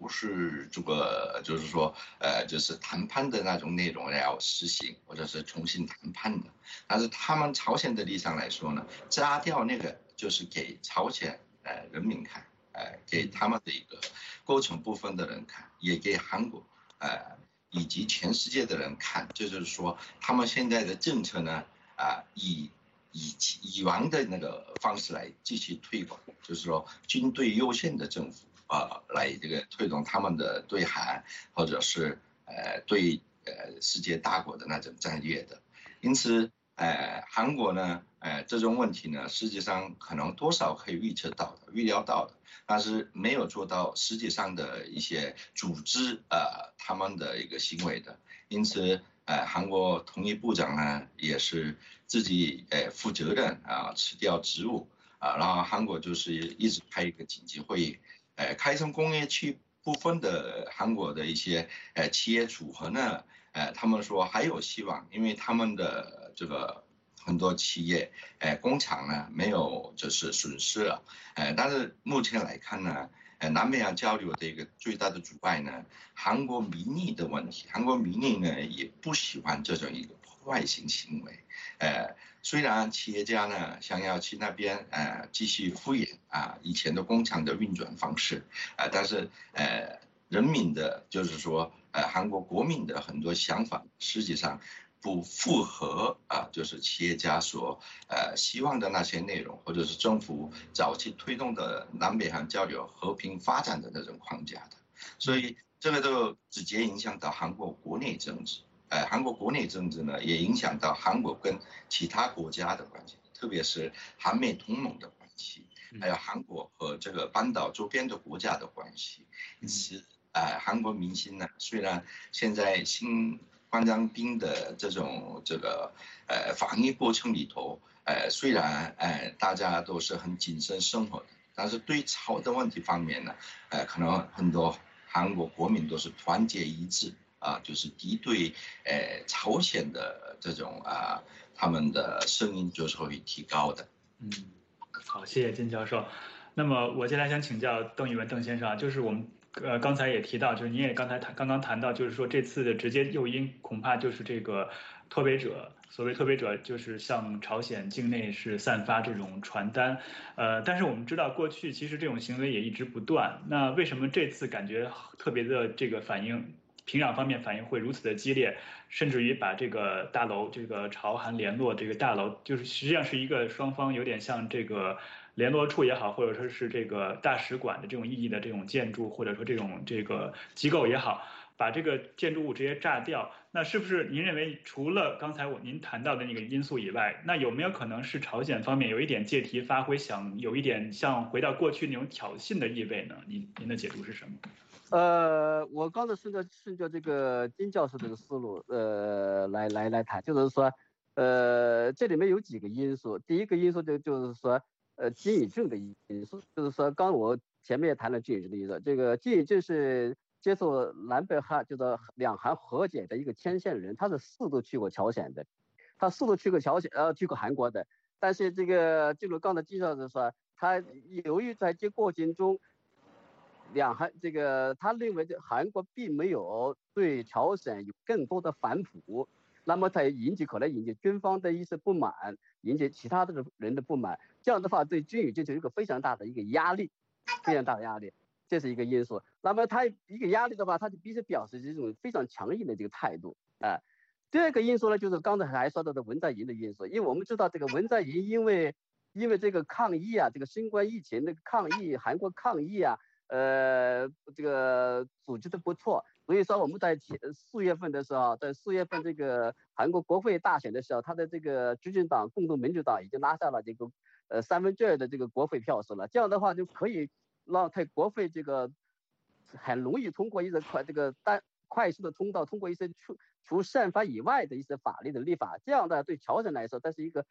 是这个就是说呃就是谈判的那种内容要实行或者是重新谈判的，但是他们朝鲜的立场来说呢，加掉那个就是给朝鲜呃人民看，呃给他们的一个构成部分的人看，也给韩国呃以及全世界的人看，就是说他们现在的政策呢啊、呃、以以以往的那个方式来继续推广，就是说军队优先的政府啊、呃，来这个推动他们的对韩或者是呃对呃世界大国的那种战略的。因此，呃，韩国呢，呃，这种问题呢，实际上可能多少可以预测到的、预料到的，但是没有做到实际上的一些组织呃他们的一个行为的。因此，呃，韩国统一部长呢也是自己呃负责任啊，辞掉职务啊，然后韩国就是一直开一个紧急会议，呃，开城工业区部分的韩国的一些呃企业组合呢，呃，他们说还有希望，因为他们的这个很多企业，呃，工厂呢没有就是损失了，呃，但是目前来看呢。呃，南北洋交流的一个最大的阻碍呢，韩国民意的问题。韩国民意呢也不喜欢这种一个破坏性行为。呃，虽然企业家呢想要去那边呃继续复原啊以前的工厂的运转方式，啊、呃，但是呃人民的就是说呃韩国国民的很多想法，实际上。不符合啊，就是企业家所呃希望的那些内容，或者是政府早期推动的南北韩交流和平发展的那种框架的，所以这个都直接影响到韩国国内政治。呃，韩国国内政治呢，也影响到韩国跟其他国家的关系，特别是韩美同盟的关系，还有韩国和这个半岛周边的国家的关系。因此，呃，韩国民心呢，虽然现在新关张兵的这种这个呃防疫过程里头，呃虽然呃大家都是很谨慎生活的，但是对朝的问题方面呢，呃可能很多韩国国民都是团结一致啊，就是敌对呃朝鲜的这种啊他们的声音就是会提高的。 嗯，好，谢谢金教授。那么我接下来想请教邓玉文邓先生啊，就是我们。呃，刚才也提到，就是您也刚才谈刚刚谈到，就是说这次的直接诱因恐怕就是这个脱北者，所谓脱北者就是向朝鲜境内是散发这种传单，呃，但是我们知道过去其实这种行为也一直不断，那为什么这次感觉特别的这个反应，平壤方面反应会如此的激烈，甚至于把这个大楼这个朝韩联络这个大楼，就是实际上是一个双方有点像这个。联络处也好，或者说是这个大使馆的这种意义的这种建筑，或者说这种这个机构也好，把这个建筑物直接炸掉，那是不是您认为除了刚才我您谈到的那个因素以外，那有没有可能是朝鲜方面有一点借题发挥，想有一点像回到过去那种挑衅的意味呢？您您的解读是什么？ 呃，我刚才顺着顺着这个金教授这个思路，呃，来来来谈，就是说，呃，这里面有几个因素，第一个因素就就是说。呃，金宇正的因素，就是说，刚我前面也谈了金宇正的因素，这个金宇正是接受南北韩就是两韩和解的一个牵线人，他是四度去过朝鲜的，他四度去过朝鲜，呃，去过韩国的，但是这个就如刚才介绍的说，他由于在这过程中，两韩这个他认为这韩国并没有对朝鲜有更多的反哺。那么它引起可能引起军方的一些不满，引起其他的人的不满，这样的话对金宇正就是一个非常大的一个压力，非常大的压力，这是一个因素。那么他一个压力的话，他就必须表示这种非常强硬的这个态度啊。第二个因素呢，就是刚才还说到的文在寅的因素，因为我们知道这个文在寅因为因为这个抗疫啊，这个新冠疫情的抗疫，韩国抗疫啊，呃，这个组织的不错。所以说我们在四月份的时候，在四月份这个韩国国会大选的时候，他的这个执政党共同民主党已经拉下了这个呃三分之二的这个国会票数了。这样的话就可以让在国会这个很容易通过一些快这个单快速的通道，通过一些除除宪法以外的一些法律的立法。这样的对朝鲜来说，这是一个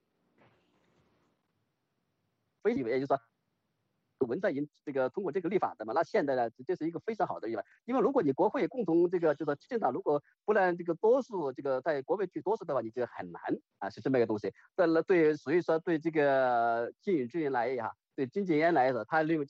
非也就是说。文在寅这个通过这个立法的嘛，那现在呢，这是一个非常好的立法，因为如果你国会共同这个就是执政党如果不能这个多数这个在国会区多数的话，你就很难啊，是这么一个东西。但是对，所以说对这个金宇正来也好，对金正恩来说，他认为就是说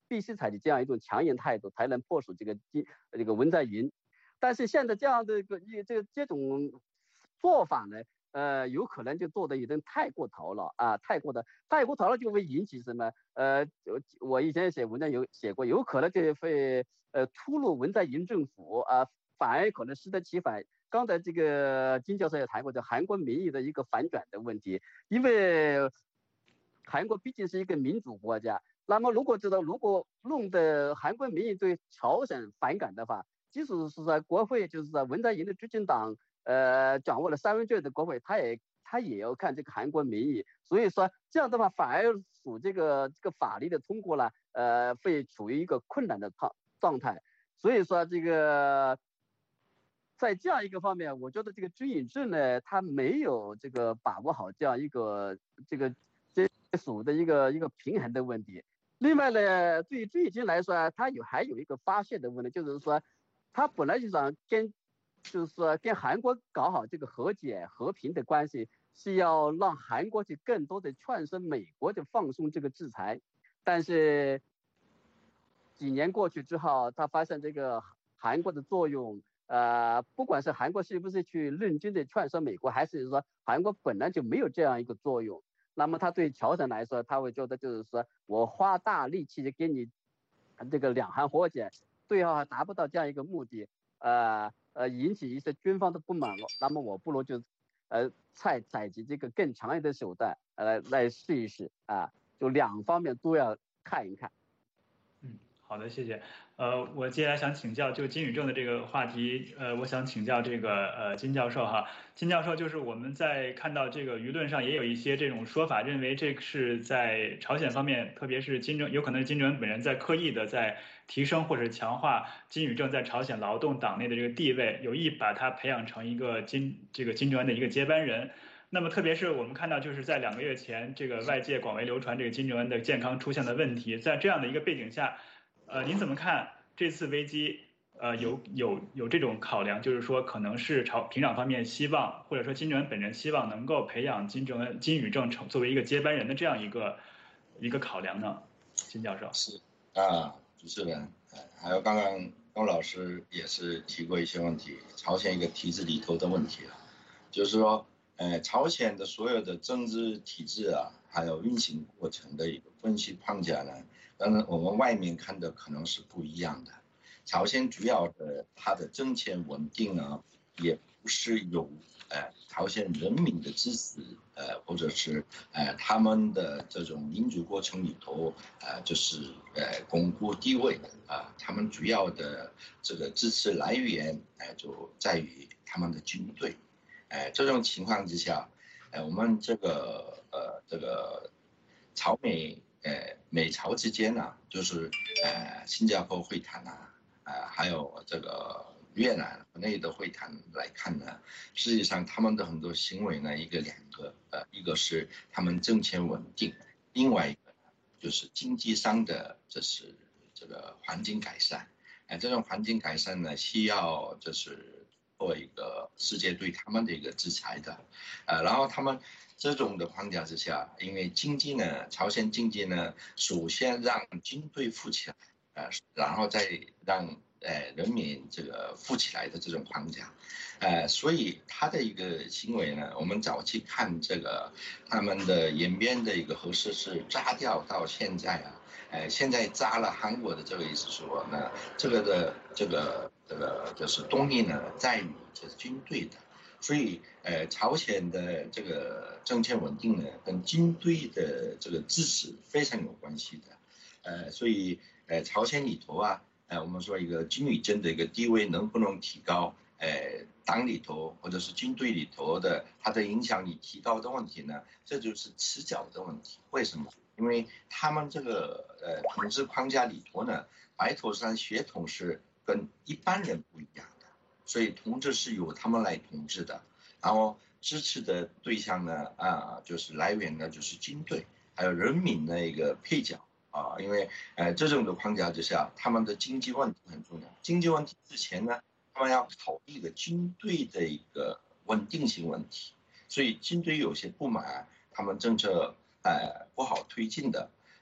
必须采取这样一种强硬态度，才能迫使这个金这个文在寅。但是现在这样的一个一这这种做法呢，呃，有可能就做的有点太过头了啊，太过的太过头了就会引起什么？呃，我以前写文章有写过，有可能就会呃突入文在寅政府啊，反而可能适得其反。刚才这个金教授也谈过，这韩国民意的一个反转的问题，因为韩国毕竟是一个民主国家，那么如果知道如果弄得韩国民意对朝鲜反感的话，即使是在国会，就是在文在寅的执政党呃掌握了三分之二的国会，他也他也要看这个韩国民意，所以说这样的话反而使这个这个法律的通过呢，呃，会处于一个困难的状状态，所以说这个。在这样一个方面，我觉得这个军引制呢，他没有这个把握好这样一个这个这属的一个一个平衡的问题。另外呢，对于军引制来说，它有还有一个发泄的问题，就是说，他本来就想跟，就是说跟韩国搞好这个和解和平的关系，是要让韩国去更多的劝说美国的放松这个制裁，但是几年过去之后，他发现这个韩国的作用。呃，不管是韩国是不是去认真的劝说美国，还是说韩国本来就没有这样一个作用，那么他对朝鲜来说，他会觉得就是说我花大力气给你这个两韩和解，最后还达不到这样一个目的，呃呃引起一些军方的不满，那么我不如就呃采采集这个更强硬的手段，呃来试一试啊，就两方面都要看一看。 嗯，好的，谢谢。呃，我接下来想请教，就金宇正的这个话题，呃，我想请教这个呃金教授哈。金教授，就是我们在看到这个舆论上也有一些这种说法，认为这是在朝鲜方面，特别是金正，有可能是金正恩本人在刻意的在提升或者强化金宇正在朝鲜劳动党内的这个地位，有意把他培养成一个金这个金正恩的一个接班人。那么，特别是我们看到，就是在两个月前，这个外界广为流传这个金正恩的健康出现的问题，在这样的一个背景下。呃，您怎么看这次危机？呃，有有有这种考量，就是说可能是朝平壤方面希望，或者说金正恩本人希望能够培养金正恩、金宇正成作为一个接班人的这样一个一个考量呢？金教授是啊，主持人，呃，还有刚刚高老师也是提过一些问题，朝鲜一个体制里头的问题啊，就是说，呃，朝鲜的所有的政治体制啊，还有运行过程的一个分析框架呢。当然，我们外面看的可能是不一样的。朝鲜主要的它的政权稳定呢，也不是有呃朝鲜人民的支持，呃，或者是呃他们的这种民主过程里头，呃，就是呃巩固地位啊、呃，他们主要的这个支持来源，呃，就在于他们的军队。呃，这种情况之下，呃，我们这个呃这个朝美。呃，美朝之间呢、啊，就是呃新加坡会谈啊，呃还有这个越南内的会谈来看呢，实际上他们的很多行为呢，一个两个，呃，一个是他们政权稳定，另外一个呢就是经济上的这是这个环境改善，呃，这种环境改善呢需要就是做一个世界对他们的一个制裁的，呃，然后他们。这种的框架之下，因为经济呢，朝鲜经济呢，首先让军队富起来，呃，然后再让呃人民这个富起来的这种框架，呃，所以他的一个行为呢，我们早期看这个他们的延边的一个核设施炸掉到现在啊，呃，现在炸了韩国的这个意思说呢，这个的这个这个就是动力呢，在于这军队的。所以，呃，朝鲜的这个政权稳定呢，跟军队的这个支持非常有关系的，呃，所以，呃，朝鲜里头啊，呃，我们说一个金宇正的一个地位能不能提高，呃，党里头或者是军队里头的它的影响力提高的问题呢，这就是迟早的问题。为什么？因为他们这个呃统治框架里头呢，白头山血统是跟一般人不一样。所以统治是由他们来统治的，然后支持的对象呢，啊，就是来源呢就是军队，还有人民的一个配角啊，因为呃这种的框架之下，他们的经济问题很重要。经济问题之前呢，他们要考虑一个军队的一个稳定性问题，所以军队有些不满，他们政策呃不好推进的，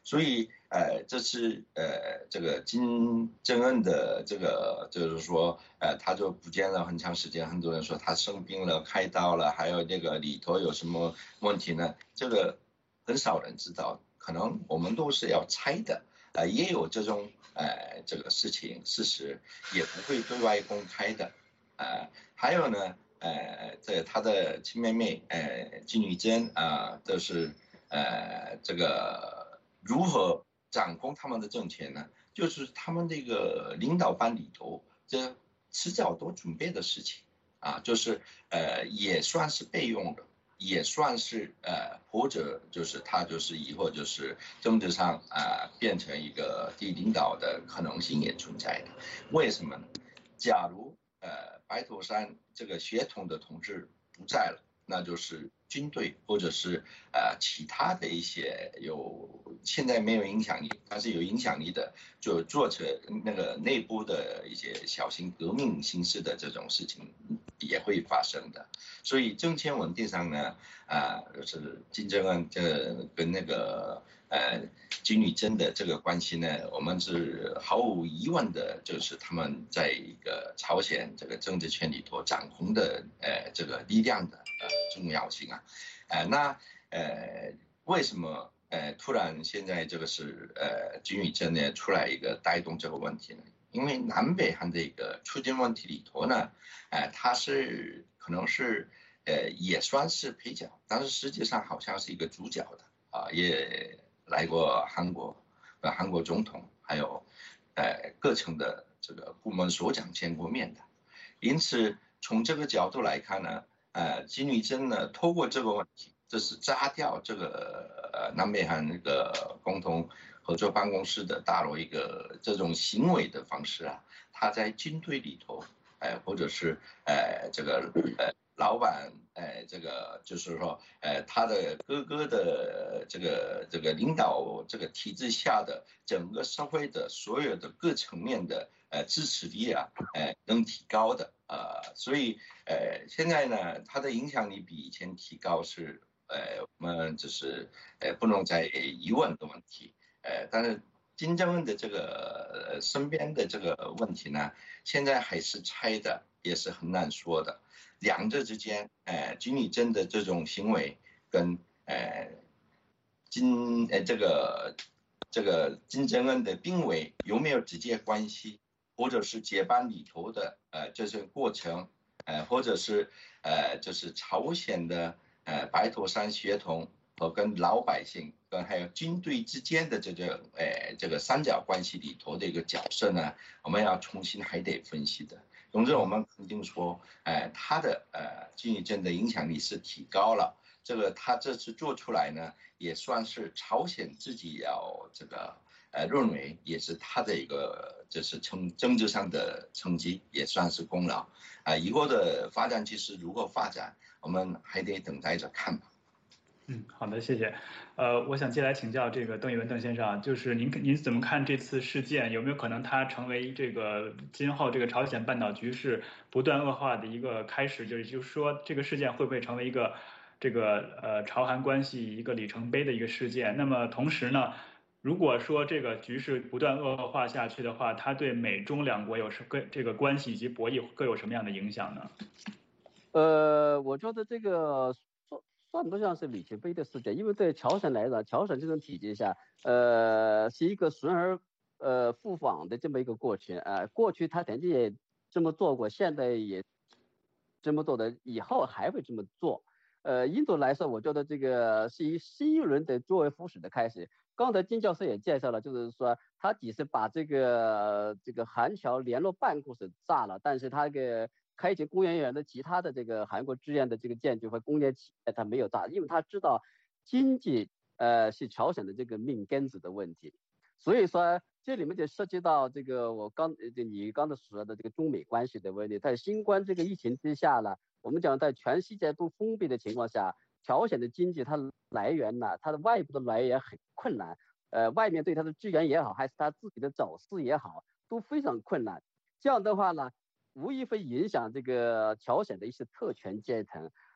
所以呃这次呃这个金正恩的这个就是说呃他就不见了很长时间，很多人说他生病了开刀了，还有那个里头有什么问题呢？这个很少人知道，可能我们都是要猜的，呃也有这种呃这个事情事实也不会对外公开的，呃还有呢呃这他的亲妹妹呃金宇珍啊都是呃这个如何掌控他们的政权呢？就是他们这个领导班里头这迟早都准备的事情啊，就是呃也算是备用的。也算是呃，或者就是他就是以后就是政治上啊、呃、变成一个第一领导的可能性也存在的。为什么呢？假如呃白头山这个血统的统治不在了，那就是军队或者是呃其他的一些有现在没有影响力，但是有影响力的，就做成那个内部的一些小型革命形式的这种事情也会发生的。所以政权稳定上呢，啊、呃，就是金正恩这跟那个呃金宇珍的这个关系呢，我们是毫无疑问的，就是他们在一个朝鲜这个政治圈里头掌控的呃这个力量的呃重要性啊，呃那呃为什么呃突然现在这个是呃金宇珍呢出来一个带动这个问题呢？因为南北韩的一个出境问题里头呢，呃，他是可能是呃也算是配角，但是实际上好像是一个主角的啊，也来过韩国，呃，韩国总统，还有呃各层的这个部门首长见过面的，因此从这个角度来看呢，呃，金宇珍呢透过这个问题，这是扎掉这个呃南北韩那个共同合作办公室的大楼一个这种行为的方式啊，他在军队里头。呃，或者是呃这个呃老板，呃这个就是说呃他的哥哥的这个这个领导这个体制下的整个社会的所有的各层面的呃支持力啊，呃能提高的呃，所以呃现在呢，他的影响力比以前提高是呃我们就是呃不能再疑问的问题，呃但是。金正恩的这个身边的这个问题呢，现在还是猜的，也是很难说的。两者之间，呃，金宇珍的这种行为跟呃金呃这个这个金正恩的病危有没有直接关系，或者是接班里头的呃这些过程，呃，或者是呃就是朝鲜的呃白头山血统。和跟老百姓跟还有军队之间的这个呃这个三角关系里头的一个角色呢，我们要重新还得分析的。总之，我们肯定说，呃，他的呃金宇镇的影响力是提高了。这个他这次做出来呢，也算是朝鲜自己要这个呃认为也是他的一个就是成政治上的成绩，也算是功劳。啊、呃，以后的发展其实如何发展，我们还得等待着看吧。 嗯，好的，谢谢。呃，我想接下来请教这个邓一文邓先生，就是您您怎么看这次事件？有没有可能它成为这个今后这个朝鲜半岛局势不断恶化的一个开始？就是就是说，这个事件会不会成为一个这个呃朝韩关系一个里程碑的一个事件？那么同时呢，如果说这个局势不断恶化下去的话，它对美中两国有什跟这个关系以及博弈各有什么样的影响呢？ 呃，我觉得这个算算不上是里程碑的事件，因为对朝鲜来讲，朝鲜这种体系下，呃，是一个顺而呃复访的这么一个过程啊、呃。过去他曾经也这么做过，现在也这么做的，以后还会这么做。呃，印度来说，我觉得这个是以新一轮的作为复始的开始。刚才金教授也介绍了，就是说他只是把这个这个韩朝联络办公室炸了，但是他个开启公园园的其他的这个韩国志愿的这个建筑和工业企业他没有炸，因为他知道经济呃是朝鲜的这个命根子的问题，所以说这里面就涉及到这个我刚呃你刚才说的这个中美关系的问题，在新冠这个疫情之下呢，我们讲在全世界都封闭的情况下，朝鲜的经济它来源呢，它的外部的来源很困难，呃，外面对它的支援也好，还是它自己的走势也好，都非常困难。这样的话呢，无疑会影响这个朝鲜的一些特权阶层，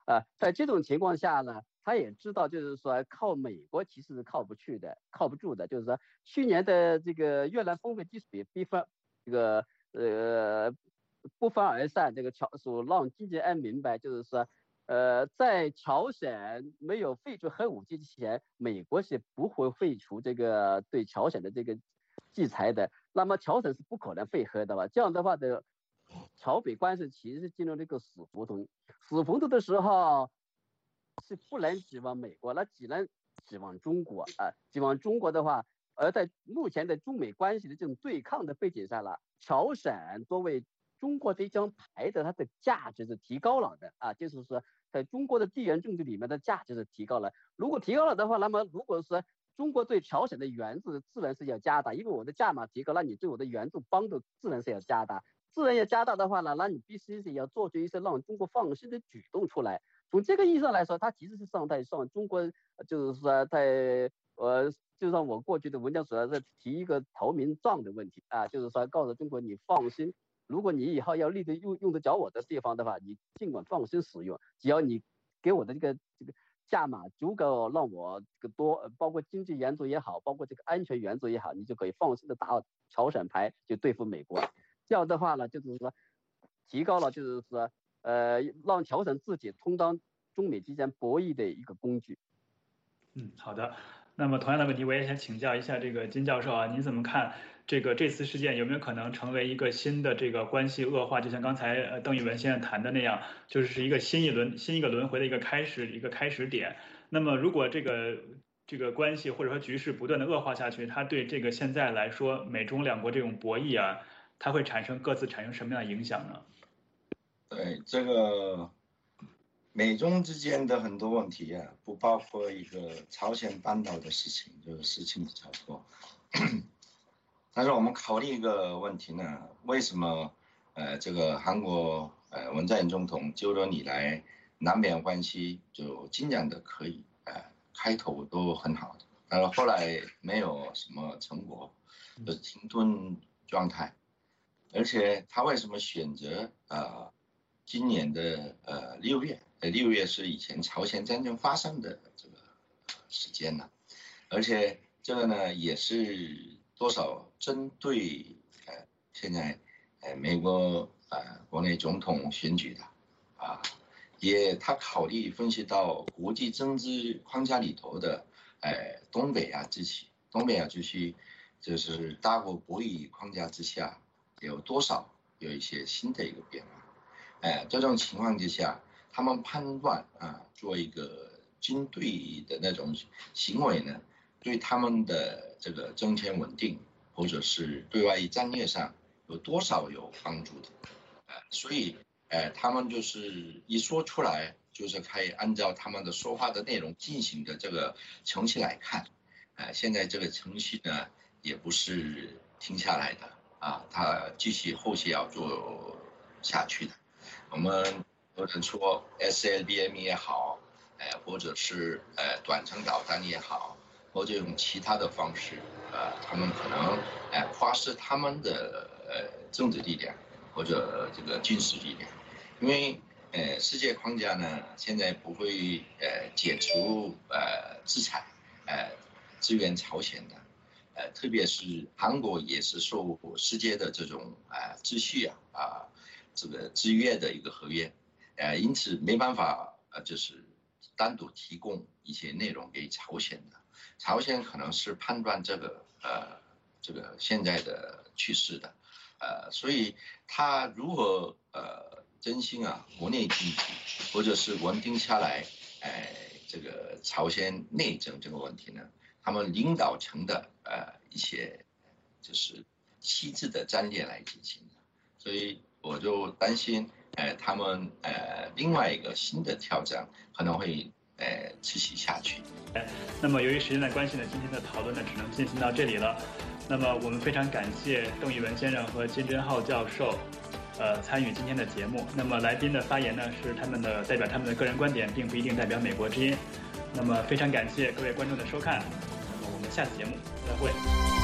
啊，在这种情况下呢，他也知道，就是说靠美国其实是靠不去的，靠不住的。就是说去年的这个越南峰会之所以逼分，这个呃不欢而散，这个朝所让金正恩明白，就是说，呃，在朝鲜没有废除核武器之前，美国是不会废除这个对朝鲜的这个制裁的。那么朝鲜是不可能废核的吧？这样的话的。朝北关系其实是进入了一个死胡同，死胡同的时候是不能指望美国，那只能指望中国啊。指望中国的话，而在目前的中美关系的这种对抗的背景下了，朝鲜作为中国这张牌的它的价值是提高了的啊，就是说在中国的地缘政治里面的价值是提高了。如果提高了的话，那么如果说中国对朝鲜的援助自然是要加大，因为我的价码提高，那你对我的援助帮助自然是要加大。自然要加大的话呢，那你必须是要做出一些让中国放心的举动出来。从这个意义上来说，它其实是上在上中国，就是说在呃，就像我过去的文章主要是提一个投名状的问题啊，就是说告诉中国你放心，如果你以后要立得用用得着我的地方的话，你尽管放心使用，只要你给我的这个这个价码足够让我这个多，包括经济援助也好，包括这个安全援助也好，你就可以放心的打朝鲜牌，就对付美国。这样的话呢，就是说提高了，就是说呃，让朝鲜自己充当中美之间博弈的一个工具。 嗯，好的。那么同样的问题，我也想请教一下这个金教授啊，您怎么看这个这次事件有没有可能成为一个新的这个关系恶化？就像刚才呃邓玉文先生谈的那样，就是是一个新一轮新一个轮回的一个开始一个开始点。那么如果这个这个关系或者说局势不断的恶化下去，它对这个现在来说美中两国这种博弈啊，它会产生各自产生什么样的影响呢？ 对，这个美中之间的很多问题啊，不包括一个朝鲜半岛的事情，就是事情比较多。但是我们考虑一个问题呢，为什么呃这个韩国呃文在寅总统就任以来，南北关系就尽量的可以呃开头都很好的，但是后来没有什么成果，就是停顿状态。而且他为什么选择呃今年的呃六月？呃六月是以前朝鲜战争发生的这个时间呢？而且这个呢也是多少针对呃现在呃美国呃国内总统选举的啊，也他考虑分析到国际政治框架里头的呃东北亚地区，东北亚地区就是大国博弈框架之下。有多少有一些新的一个变化，哎，这种情况之下，他们判断啊，做一个军队的那种行为呢，对他们的这个政权稳定或者是对外战略上有多少有帮助的，呃，所以，呃，他们就是一说出来，就是可以按照他们的说话的内容进行的这个程序来看，呃，现在这个程序呢，也不是停下来的。啊，他继续后续要做下去的。我们有人说 S L B M 也好，呃，或者是呃短程导弹也好，或者用其他的方式，呃，他们可能呃夸示他们的呃政治力量或者这个军事力量，因为呃世界框架呢现在不会呃解除呃制裁，呃支援朝鲜的。呃，特别是韩国也是受世界的这种啊、呃、秩序啊啊这个制约的一个合约，呃，因此没办法呃就是单独提供一些内容给朝鲜的，朝鲜可能是判断这个呃这个现在的趋势的，呃，所以他如何呃振兴啊国内经济，或者是稳定下来，哎、呃，这个朝鲜内政这个问题呢？他们领导层的呃一些就是细致的战略来进行的，所以我就担心呃他们呃另外一个新的挑战可能会呃持续下去。 那么由于时间的关系呢，今天的讨论呢只能进行到这里了。那么我们非常感谢邓玉文先生和金贞浩教授呃参与今天的节目。那么来宾的发言呢是他们的代表他们的个人观点，并不一定代表美国之音。那么非常感谢各位观众的收看。我们下次节目再会。